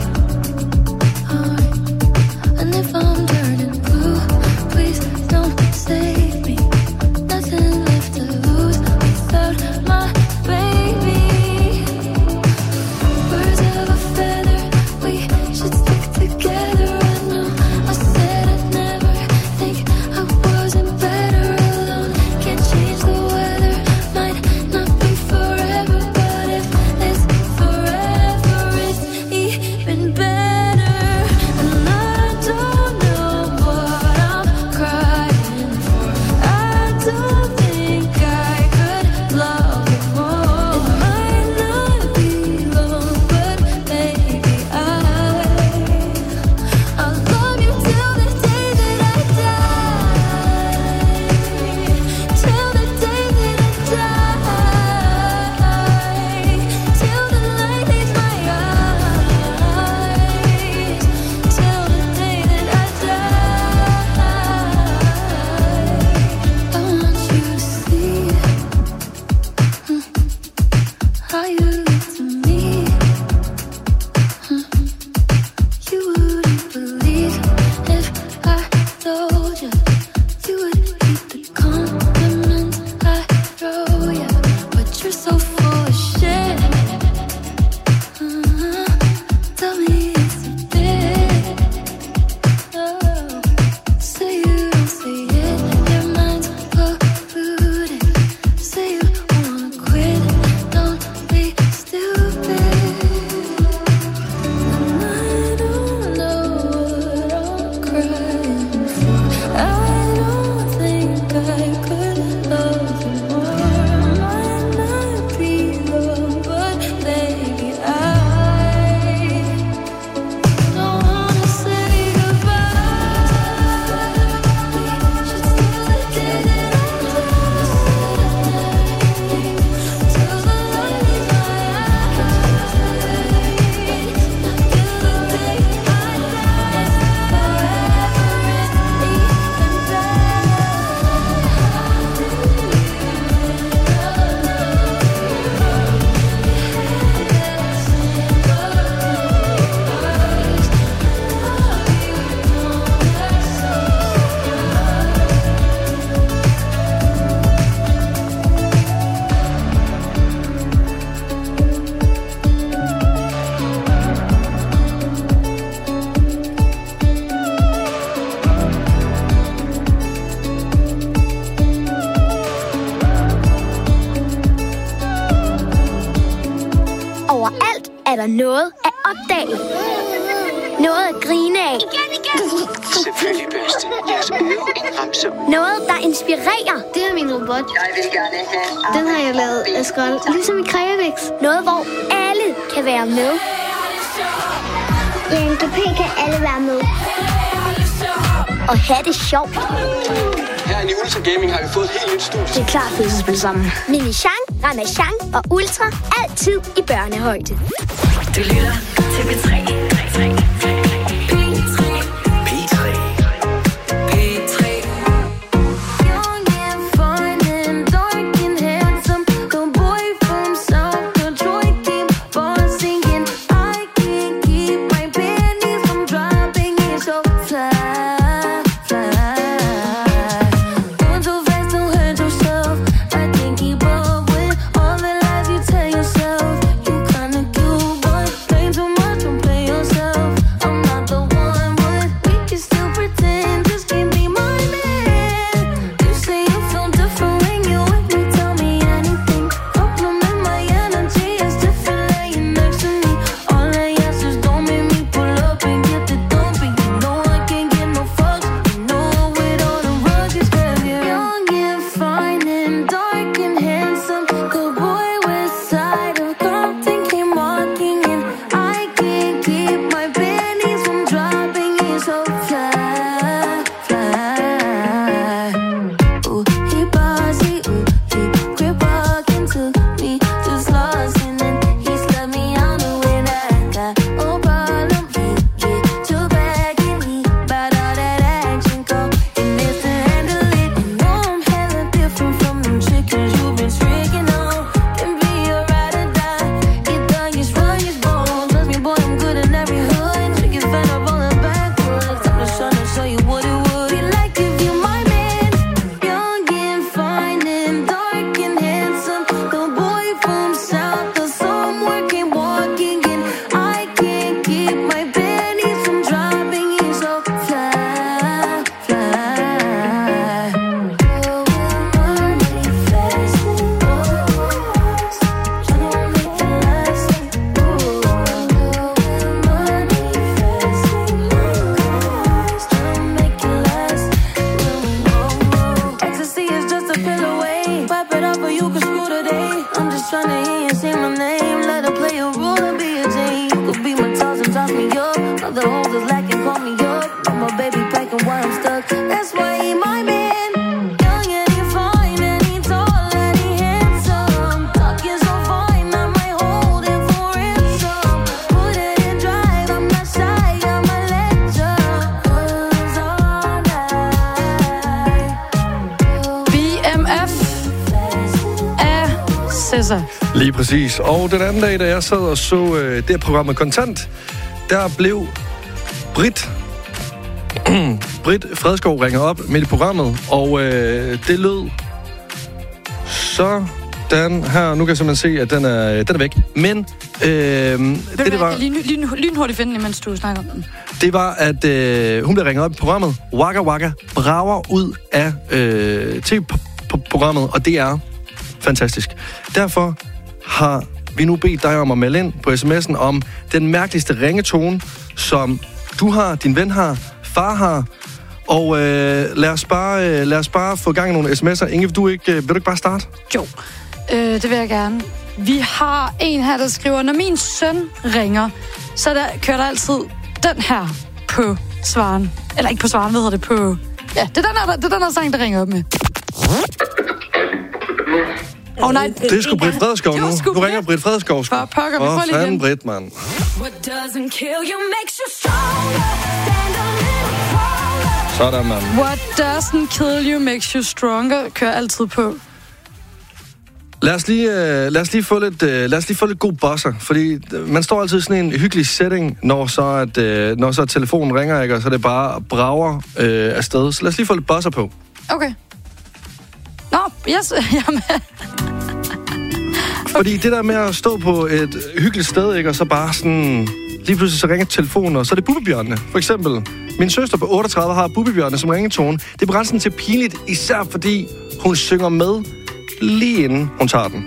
er der noget at opdage. Noget at grine af. Selvfølgelig, bedste. Jeg skal øve en ramse. Noget, der inspirerer. Det er min robot. Jeg vil gerne have... Den har jeg lavet af skrald, ligesom i Kreavix. Noget, hvor alle kan være med. I MGP kan alle være med. Og have det sjovt. Her i Ultra Gaming har vi fået et helt nyt studie. Det er klart, vi skal spille sammen. Mini-Chang, Ramachan og Ultra. Altid i børnehøjde. Du lytter til P3. The hoes is lacking, call me up. But my baby packing while I'm stuck. That's why he my man. Young and he fine and he tall and he handsome. Talking so fine, I might hold him for ransom. Put it in drive, I'm not shy, I'm a legend. 'Cause all night. BMF af SZA. Lige præcis. Og den anden dag, da jeg sad og så det programmet Kontant, der blev Britt Fredskov ringer op midt i programmet, og det lød sådan her. Nu kan jeg simpelthen se, at den er væk. Men det var... Lynhurtigt finde, mens du snakker om den. Det var, at hun blev ringet op i programmet. Waka Waka brager ud af TV-programmet, og det er fantastisk. Derfor har vi nu bedt dig om at melde ind på sms'en om den mærkeligste ringetone, som du har, din ven har, far har. Og lad os bare få gang i nogle sms'er. Inge, vil du ikke bare starte? Jo, det vil jeg gerne. Vi har en her, der skriver, når min søn ringer, så kører der altid den her på svaren. Eller ikke på svaren, hvad hedder det? På... Ja, det er den her sang, der ringer op med. Nej, det er sgu Britt Fredskov nu. Nu ringer Britt Fredskov. For pokker, vi får lige igen. Britt, mand. Sådan, mand. What doesn't kill you makes you stronger, kører altid på. Lad os lige få lidt god bosser, fordi man står altid i sådan en hyggelig setting, når så telefonen ringer, ikke, og så er det bare brager afsted. Så lad os lige få lidt bosser på. Okay. Nå, yes, jamen. Fordi det der med at stå på et hyggeligt sted, ikke, og så bare sådan... Lige pludselig så ringer telefonen, og så er det Bubbebjørnene. For eksempel, min søster på 38 har Bubbebjørnene som ringetone. Det er begrænsen til pinligt, især fordi hun synger med lige inden hun tager den.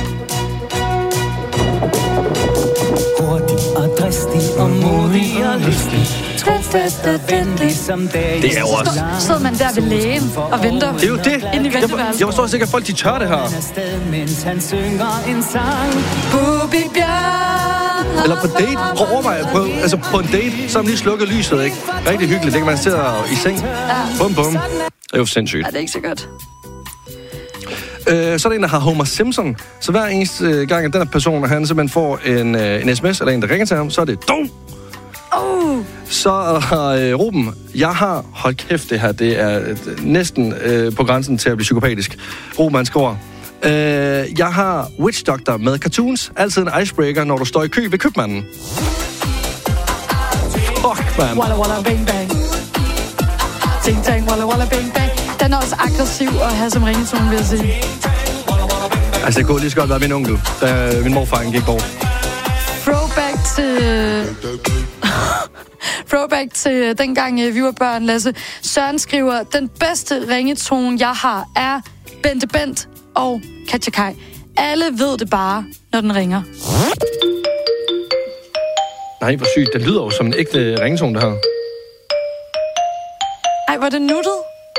Hurtig og dristig og modig og lystig. Trofast og venlig som dag. Det er jo også. Sidder man der ved lægen og venter. Det er jo det. Jeg forstår sikkert, at folk de tør det her. Mens han synger en sang. Bubbebjørn. Eller på date. Prøv at overveje. På en date, så har man lige slukket lyset, ikke? Rigtig hyggeligt. Det kan man sidde i seng. Bum, bum. Det er jo sindssygt. Ja, det er ikke så godt. Så er der en, der har Homer Simpson. Så hver eneste gang, at den her person, han simpelthen får en sms, eller en, der ringer til ham, så er det dum. Så har Ruben, jeg har, hold kæft det her, det er næsten på grænsen til at blive psykopatisk. Ruben, han skriver, jeg har Witch Doctor med cartoons, altid en icebreaker, når du står i kø ved købmanden. Fuck, man. Walla walla bang bang. Ting tang, walla walla bang bang. Den er også aggressiv at have som ringetone, vil jeg sige. Altså, det kunne lige så godt være min onkel, da min morfar gik bort. Throwback til dengang vi var børn, Lasse. Søren skriver, den bedste ringetone, jeg har, er Bente Bent og Katja Kai. Alle ved det bare, når den ringer. Nej, hvor sygt. Det lyder jo som en ægte ringetone, det her. Ej, hvor er det nuttet.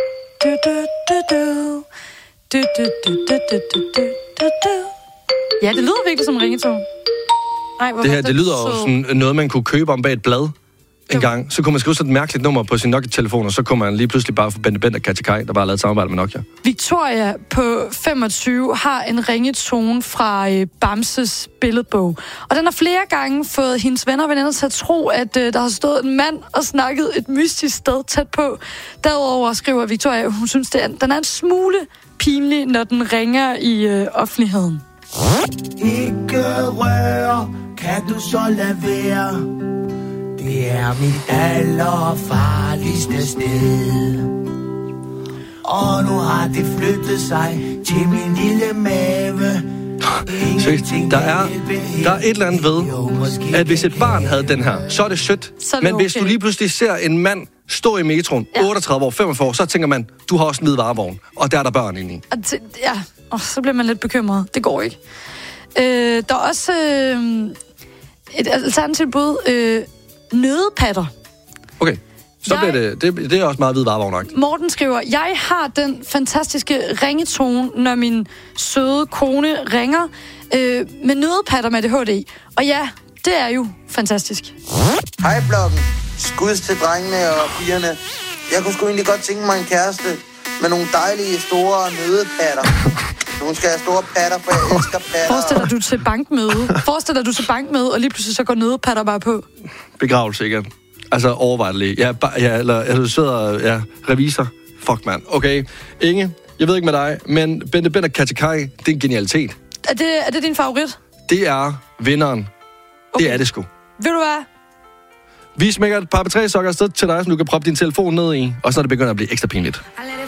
Ja, det lyder virkelig som en ringetone. Ej, det her, det lyder jo sådan noget, man kunne købe om bag et blad en gang. Så kunne man skrive sådan et mærkeligt nummer på sin Nokia-telefon, og så kunne man lige pludselig bare få Bente Bent og Katja Kai, der bare har lavet samarbejde med Nokia. Victoria på 25 har en ringetone fra Bamses billedbog. Og den har flere gange fået hendes venner og veninder til at tro, at der har stået en mand og snakket et mystisk sted tæt på. Derudover skriver Victoria, hun synes, den er en smule pinlig, når den ringer i offentligheden. Ikke rør, kan du så lade være? Det er mit allerfarligste sted. Og nu har det flyttet sig til min lille mave. Der er et eller andet ved, at hvis et barn havde den her, så er det sødt. Så er det men okay. Hvis du lige pludselig ser en mand stå i metroen, 38 år, 45 år, så tænker man, du har også en hvid varevogn, og der er der børn inde i. Så bliver man lidt bekymret. Det går ikke. Der er også et alternativt bud. Nødepatter. Okay, så bliver det er også meget hvid varevognagt. Morten skriver, jeg har den fantastiske ringetone, når min søde kone ringer med nødepatter med ADHD. Og ja, Det er jo fantastisk. Hej bloggen. Skud til drengene og pigerne. Jeg kunne sgu egentlig godt tænke mig en kæreste med nogle dejlige store nødepatter. Hun skal have store patter, for jeg elsker patter. Forestil dig, du til bankmøde, og lige pludselig så går nødepatter bare på. Begravelse igen. Altså, overvej det lige. Jeg sidder revisor. Fuck, mand. Okay. Inge, jeg ved ikke med dig, men Bente og Katja, det er en genialitet. Er det din favorit? Det er vinderen. Okay. Det er det sgu. Ved du hvad? Vi smækker et par P3-sokker afsted til dig, som du kan proppe din telefon ned i, og så er det begynder at blive ekstra pinligt.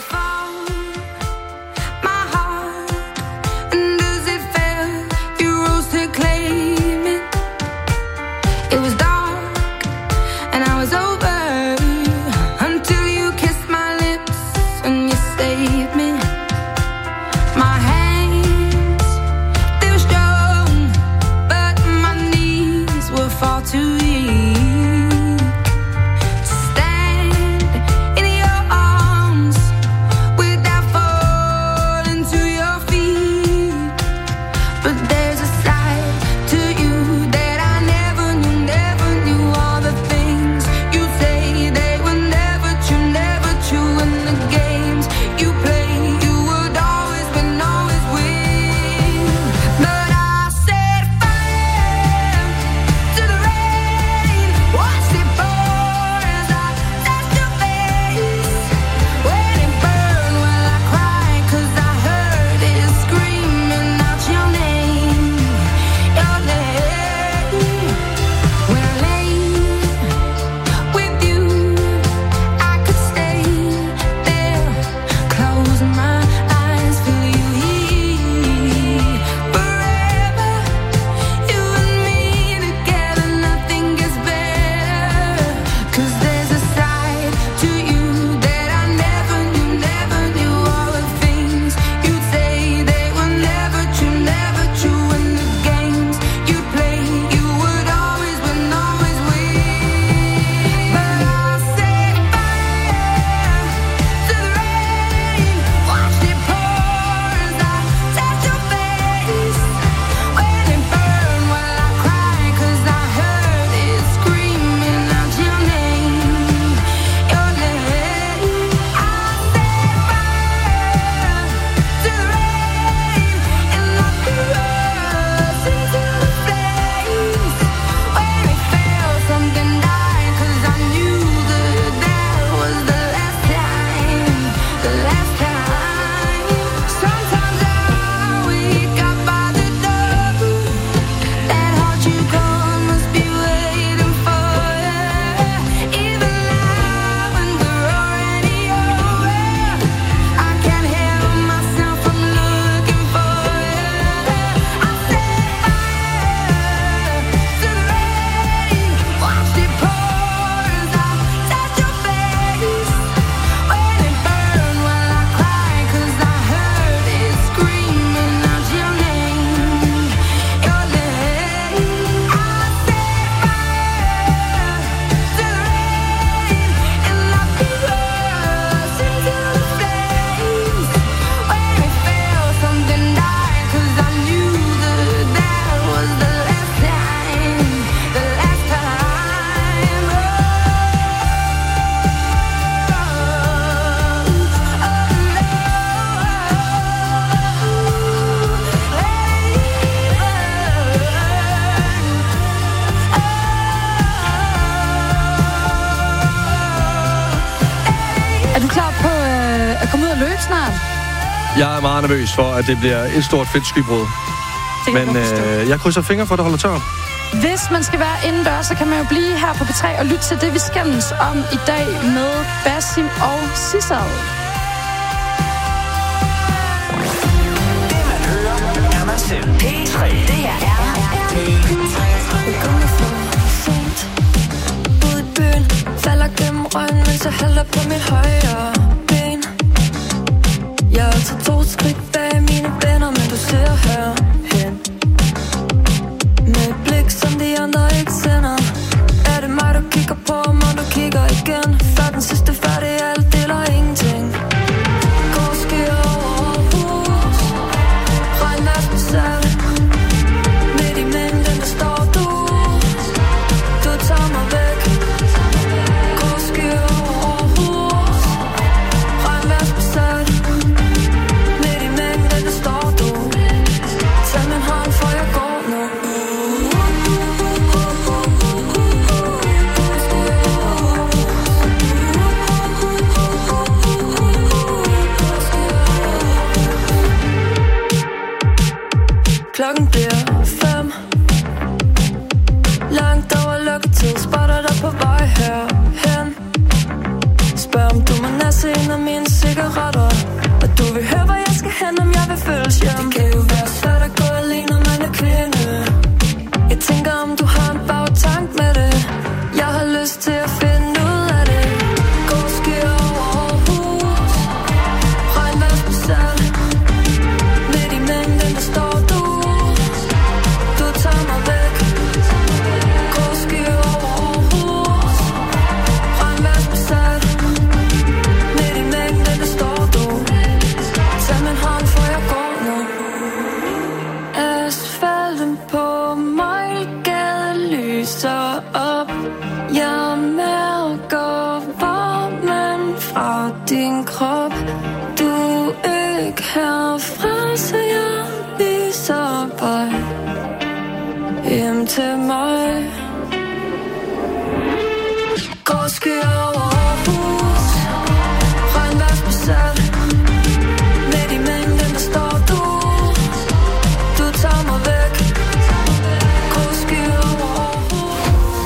Jeg er meget nervøs for, at det bliver et stort fedt skybrud. Men jeg krydser fingre for, at det holder tørt. Hvis man skal være indendør, så kan man jo blive her på P3 og lytte til det, vi skændes om i dag med Basim og Sissel. Det man hører, er man selv. P3. Det her er P3. Ud i byen, falder gennem røgen, mens jeg hælder på mit højre ben. Jeg er altså 2 skridt bag mine venner, men du ser herhen. Med et blik, som de andre ikke sender. Er det mig, du kigger på, om du kigger igen? Før den sidste færdig, alt eller ingenting. Går sker over hus, regnværs på selv. Midt i mængden, der står du. klokken bliver 5. Langt over lukketid, spotter dig på vej herhen. Spørg om du må nasse en af mine cigaretter, og du vil høre, hvor jeg skal hen, om jeg vil følges hjem. Det kan jo være svært at gå alene, når man er kvinde. Jeg tænker, om du har en bagtank med det. Jeg har lyst til at finde ud af det. Gå skyer over Aarhus, regnvejr på sand. Midt i mængden, der står du. Du tager mig væk. Gå skyer over Aarhus, regnvejr på sand. Midt i mængden, der står du. Tag min hånd, for jeg går nu. Asfalten på Mejlgade lyser op. Jeg mærker varmen fra din krop. Du er ikke herfra, så jeg viser vej hjem til mig. Gå skyer over Aarhus, regnvejr på sand. Midt i mængden, der står du. Du tager mig væk. Gå skyer over Aarhus.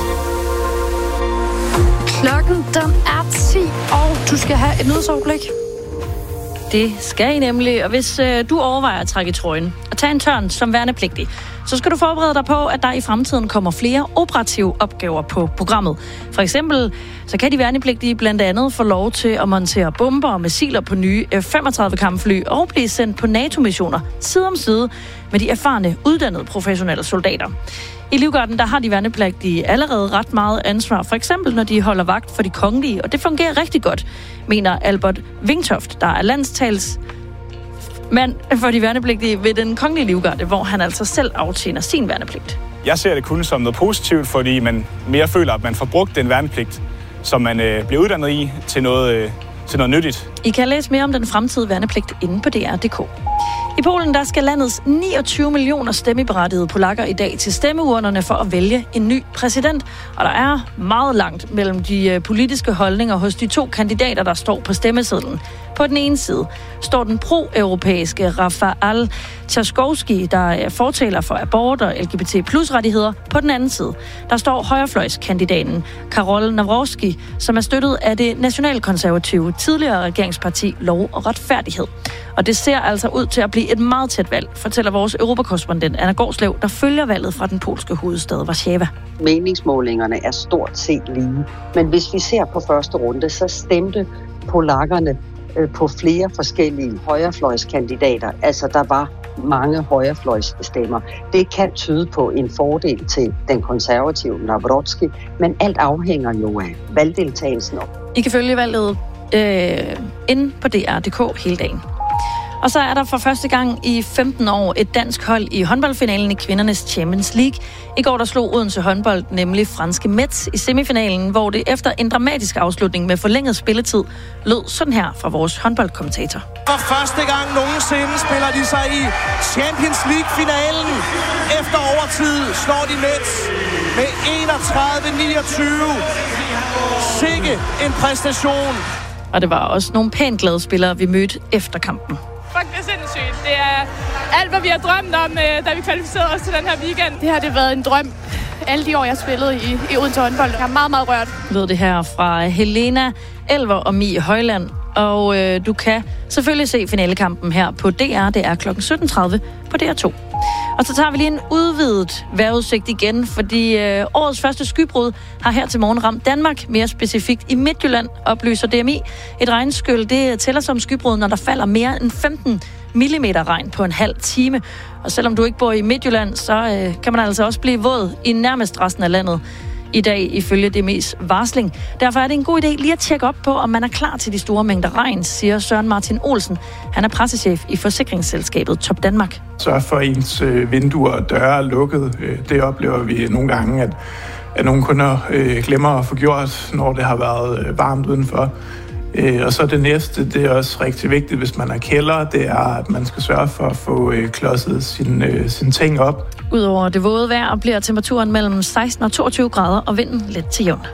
Klokken den er 10, og du skal have et nyhedsoverblik. Det skal I nemlig, og hvis du overvejer at trække i trøjen og tage en tørn som værnepligtig, så skal du forberede dig på, at der i fremtiden kommer flere operative opgaver på programmet. For eksempel, så kan de værnepligtige blandt andet få lov til at montere bomber og missiler på nye F-35-kampfly og blive sendt på NATO-missioner side om side med de erfarne, uddannede professionelle soldater. I Livgarden, der har de værnepligtige allerede ret meget ansvar, for eksempel når de holder vagt for de kongelige, og det fungerer rigtig godt, mener Albert Vingtoft, der er landstalsmand for de værnepligtige ved den kongelige Livgarde, hvor han altså selv aftjener sin værnepligt. Jeg ser det kun som noget positivt, fordi man mere føler, at man får brugt den værnepligt, som man bliver uddannet i, til noget nyttigt. I kan læse mere om den fremtidige værnepligt inde på DR.dk. I Polen, der skal landets 29 millioner stemmeberettigede polakker i dag til stemmeurnerne for at vælge en ny præsident. Og der er meget langt mellem de politiske holdninger hos de to kandidater, der står på stemmesedlen. På den ene side står den pro-europæiske Rafał Trzaskowski, der er fortaler for abort og LGBT+-rettigheder. På den anden side, der står højrefløjskandidaten Karol Nawrocki, som er støttet af det nationalkonservative tidligere regeringsparti Lov og Retfærdighed. Og det ser altså ud til at blive et meget tæt valg, fortæller vores europakorrespondent Anna Gårdslev, der følger valget fra den polske hovedstad Warszawa. Meningsmålingerne er stort set lige. Men hvis vi ser på første runde, så stemte polakkerne på flere forskellige højrefløjskandidater. Altså, der var mange højrefløjsstemmer. Det kan tyde på en fordel til den konservative Nawrocki, men alt afhænger jo af valgdeltagelsen. I kan følge valget inde på DR.dk hele dagen. Og så er der for første gang i 15 år et dansk hold i håndboldfinalen i kvindernes Champions League. I går der slog Odense håndbold nemlig franske Metz i semifinalen, hvor det efter en dramatisk afslutning med forlænget spilletid lød sådan her fra vores håndboldkommentator. For første gang nogensinde spiller de sig i Champions League-finalen. Efter overtid slår de Metz med 31-29. Sikke en præstation. Og det var også nogle pænt glade spillere, vi mødte efter kampen. Fuck, det er sindssygt. Det er alt, hvad vi har drømt om, da vi kvalificerede os til den her weekend. Det har det været en drøm. Alle de år, jeg spillede i Odense håndbold. Jeg er meget, meget rørt. Lød det her fra Helena, Elver og Mie Højland. Og du kan selvfølgelig se finalekampen her på DR. Det er kl. 17.30 på DR2. Og så tager vi lige en udvidet vejrudsigt igen, fordi årets første skybrud har her til morgen ramt Danmark, mere specifikt i Midtjylland, oplyser DMI. Et regnskyld, det tæller som skybrud, når der falder mere end 15 millimeter regn på en halv time. Og selvom du ikke bor i Midtjylland, så kan man altså også blive våd i nærmest resten af landet i dag, ifølge DMI's varsling. Derfor er det en god idé lige at tjekke op på, om man er klar til de store mængder regn, siger Søren Martin Olsen. Han er pressechef i forsikringsselskabet Top Danmark. Sørg for, ens vinduer og døre er lukket. Det oplever vi nogle gange, at nogle kunder glemmer at få gjort, når det har været varmt udenfor. Og så det næste, det er også rigtig vigtigt, hvis man er kælder, det er, at man skal sørge for at få klodset sine ting op. Udover det våde vejr bliver temperaturen mellem 16 og 22 grader og vinden let til jævn.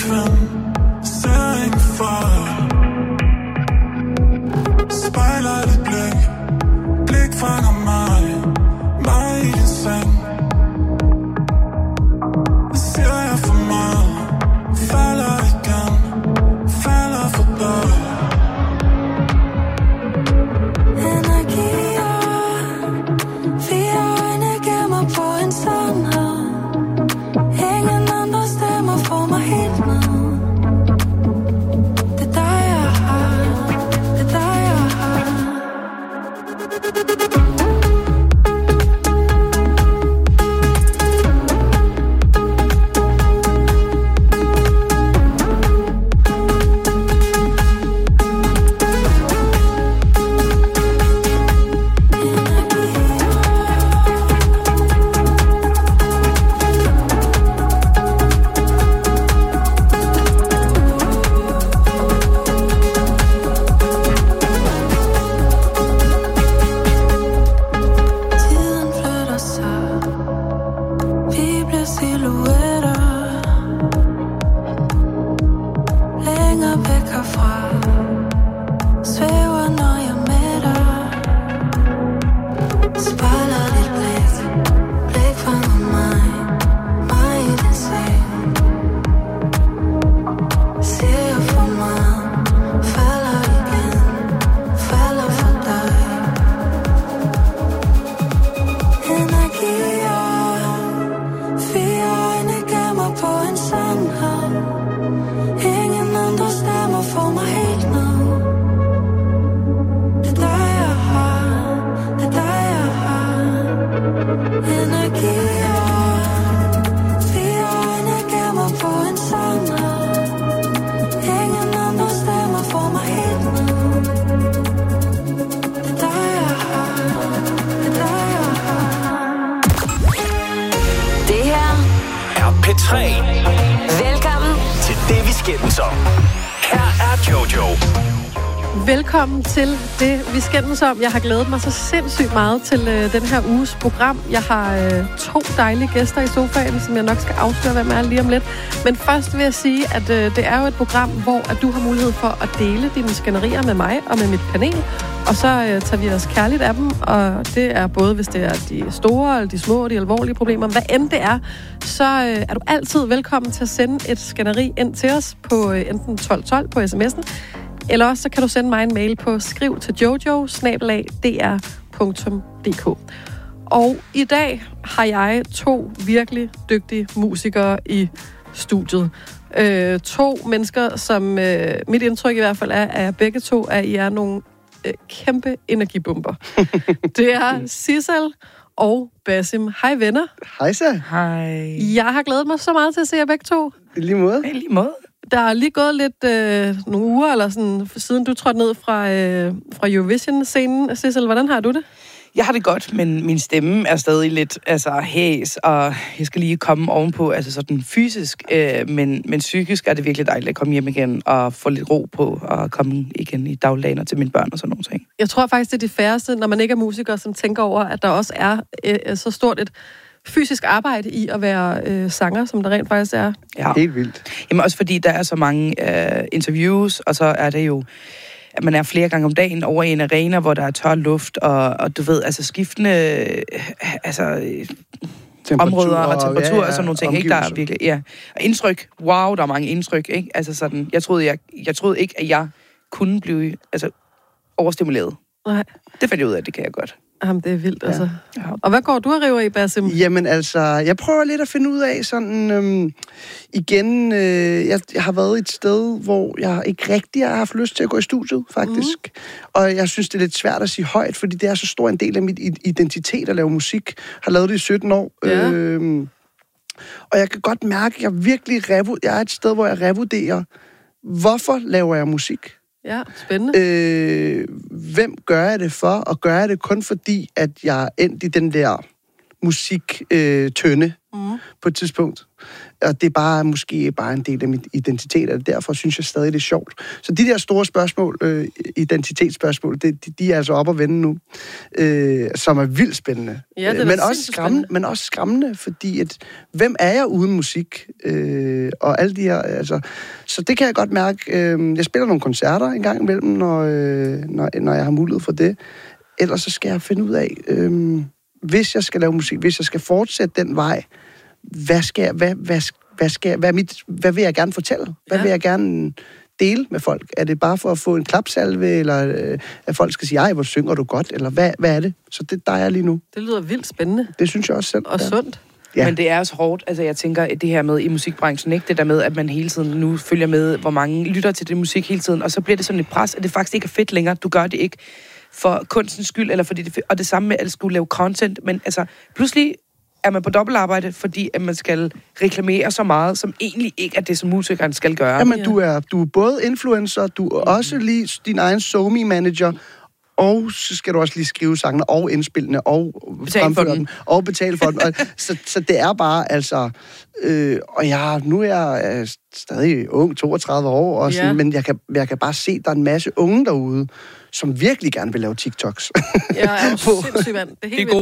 bekvem, ser ingen far. Spejler dit blik fanger mig i din seng. Ser jeg for meget, falder igen, falder for dig. Energier, fire øjne gemmer på en sandhed. Ingen andre stemmer får mig helt ned. Det er dig jeg har, det er dig jeg har. Tiden flytter sig, vi bliver silhuetter, længere væk herfra, svæver når jeg er med dig. Spejler dit blik fanger mig i din seng. Ser jeg for meget, falder igen, falder for dig. Energier, fire øjne gemmer på en sandhed. Ingen andre stemmer får mig helt ned. Det er dig jeg har, det er dig jeg har. Energier, fire øjne gemmer på en sandhed. Ingen andre stemmer får mig helt ned. Det er dig jeg har, det er dig jeg har. Det her er P3. Velkommen til det, vi skændes om. Her er Jojo. Velkommen til det, vi skændes om. Jeg har glædet mig så sindssygt meget til den her uges program. Jeg har 2 dejlige gæster i sofaen, som jeg nok skal afsløre, hvem er lige om lidt. Men først vil jeg sige, at det er jo et program, hvor at du har mulighed for at dele dine skænderier med mig og med mit panel. Og så tager vi os kærligt af dem, og det er både, hvis det er de store, eller de små, de alvorlige problemer. Hvad end det er, så er du altid velkommen til at sende et skænderi ind til os på enten 1212 på sms'en, eller også så kan du sende mig en mail på skriv til jojo@dr.dk. Og i dag har jeg 2 virkelig dygtige musikere i studiet. 2 mennesker, som mit indtryk i hvert fald er, at begge 2 at I er nogle kæmpe energibomber. Det er Sissel og Basim. Hej venner. Hej så. Hej. Jeg har glædet mig så meget til at se jer begge 2. I lige måde. I lige måde. Der er lige gået lidt nogle uger, eller sådan, siden du trådte ned fra Eurovision-scenen. Sissel, hvordan har du det? Jeg har det godt, men min stemme er stadig lidt hæs, og jeg skal lige komme ovenpå, sådan fysisk, men psykisk er det virkelig dejligt at komme hjem igen og få lidt ro på og komme igen i dagligdagen til mine børn og sådan nogle ting. Jeg tror faktisk, det er de færreste, når man ikke er musiker, som tænker over, at der også er så stort et fysisk arbejde i at være sanger, som der rent faktisk er. Ja. Helt vildt. Jamen også fordi der er så mange interviews, og så er det jo, at man er flere gange om dagen over i en arena, hvor der er tør luft, og du ved, skiftende områder og temperatur og sådan nogle ting, ikke? Der er virkelig, og indtryk, wow, der er mange indtryk, ikke? Jeg troede ikke, at jeg kunne blive overstimuleret. Nej. Det fandt jeg ud af, det kan jeg godt. Jamen, det er vildt, altså. Ja. Og hvad går du og river i, Basim? Jamen, jeg prøver lidt at finde ud af sådan, jeg har været et sted, hvor jeg ikke rigtig har haft lyst til at gå i studiet, faktisk. Og jeg synes, det er lidt svært at sige højt, fordi det er så stor en del af mit identitet at lave musik. Jeg har lavet det i 17 år. Ja. Og jeg kan godt mærke, at jeg er et sted, hvor jeg revurderer, hvorfor laver jeg musik? Ja, spændende. Hvem gør jeg det for? Og gør jeg det kun fordi, at jeg er endt i den der musiktønde, på et tidspunkt. Og det er måske bare en del af min identitet, og derfor synes jeg stadig, det er sjovt. Så de der store spørgsmål, identitetsspørgsmål, de er altså op at vende nu, som er vildt spændende. Ja, men også skræmmende, fordi hvem er jeg uden musik? Og alle de her, altså, så det kan jeg godt mærke. Jeg spiller nogle koncerter en gang imellem, når jeg har mulighed for det. Ellers så skal jeg finde ud af, hvis jeg skal lave musik, hvis jeg skal fortsætte den vej, hvad vil jeg gerne fortælle? Hvad vil jeg gerne dele med folk? Er det bare for at få en klapsalve, eller at folk skal sige, ej, hvor synger du godt, eller hvad er det? Så der er jeg lige nu. Det lyder vildt spændende. Det synes jeg også selv. Og sundt. Ja. Men det er også hårdt. Altså, jeg tænker, det her med i musikbranchen, ikke? Det der med, at man hele tiden nu følger med, hvor mange lytter til det musik hele tiden, og så bliver det sådan et pres, at det faktisk ikke er fedt længere. Du gør det ikke for kunstens skyld, eller fordi det, og det samme med at skulle lave content, men altså, pludselig er man på dobbeltarbejde, fordi at man skal reklamere så meget, som egentlig ikke er det, som musikeren skal gøre. Jamen, du er både influencer, du er også lige din egen SoMe-manager, og så skal du også lige skrive sangene, og indspillene, og fremføre dem, og betale for dem. Så det er bare, altså... og nu er jeg stadig ung, 32 år, og sådan, men jeg kan bare se, at der er en masse unge derude, som virkelig gerne vil lave TikToks. Ja, jeg er jo sindssygt vand. Det er helt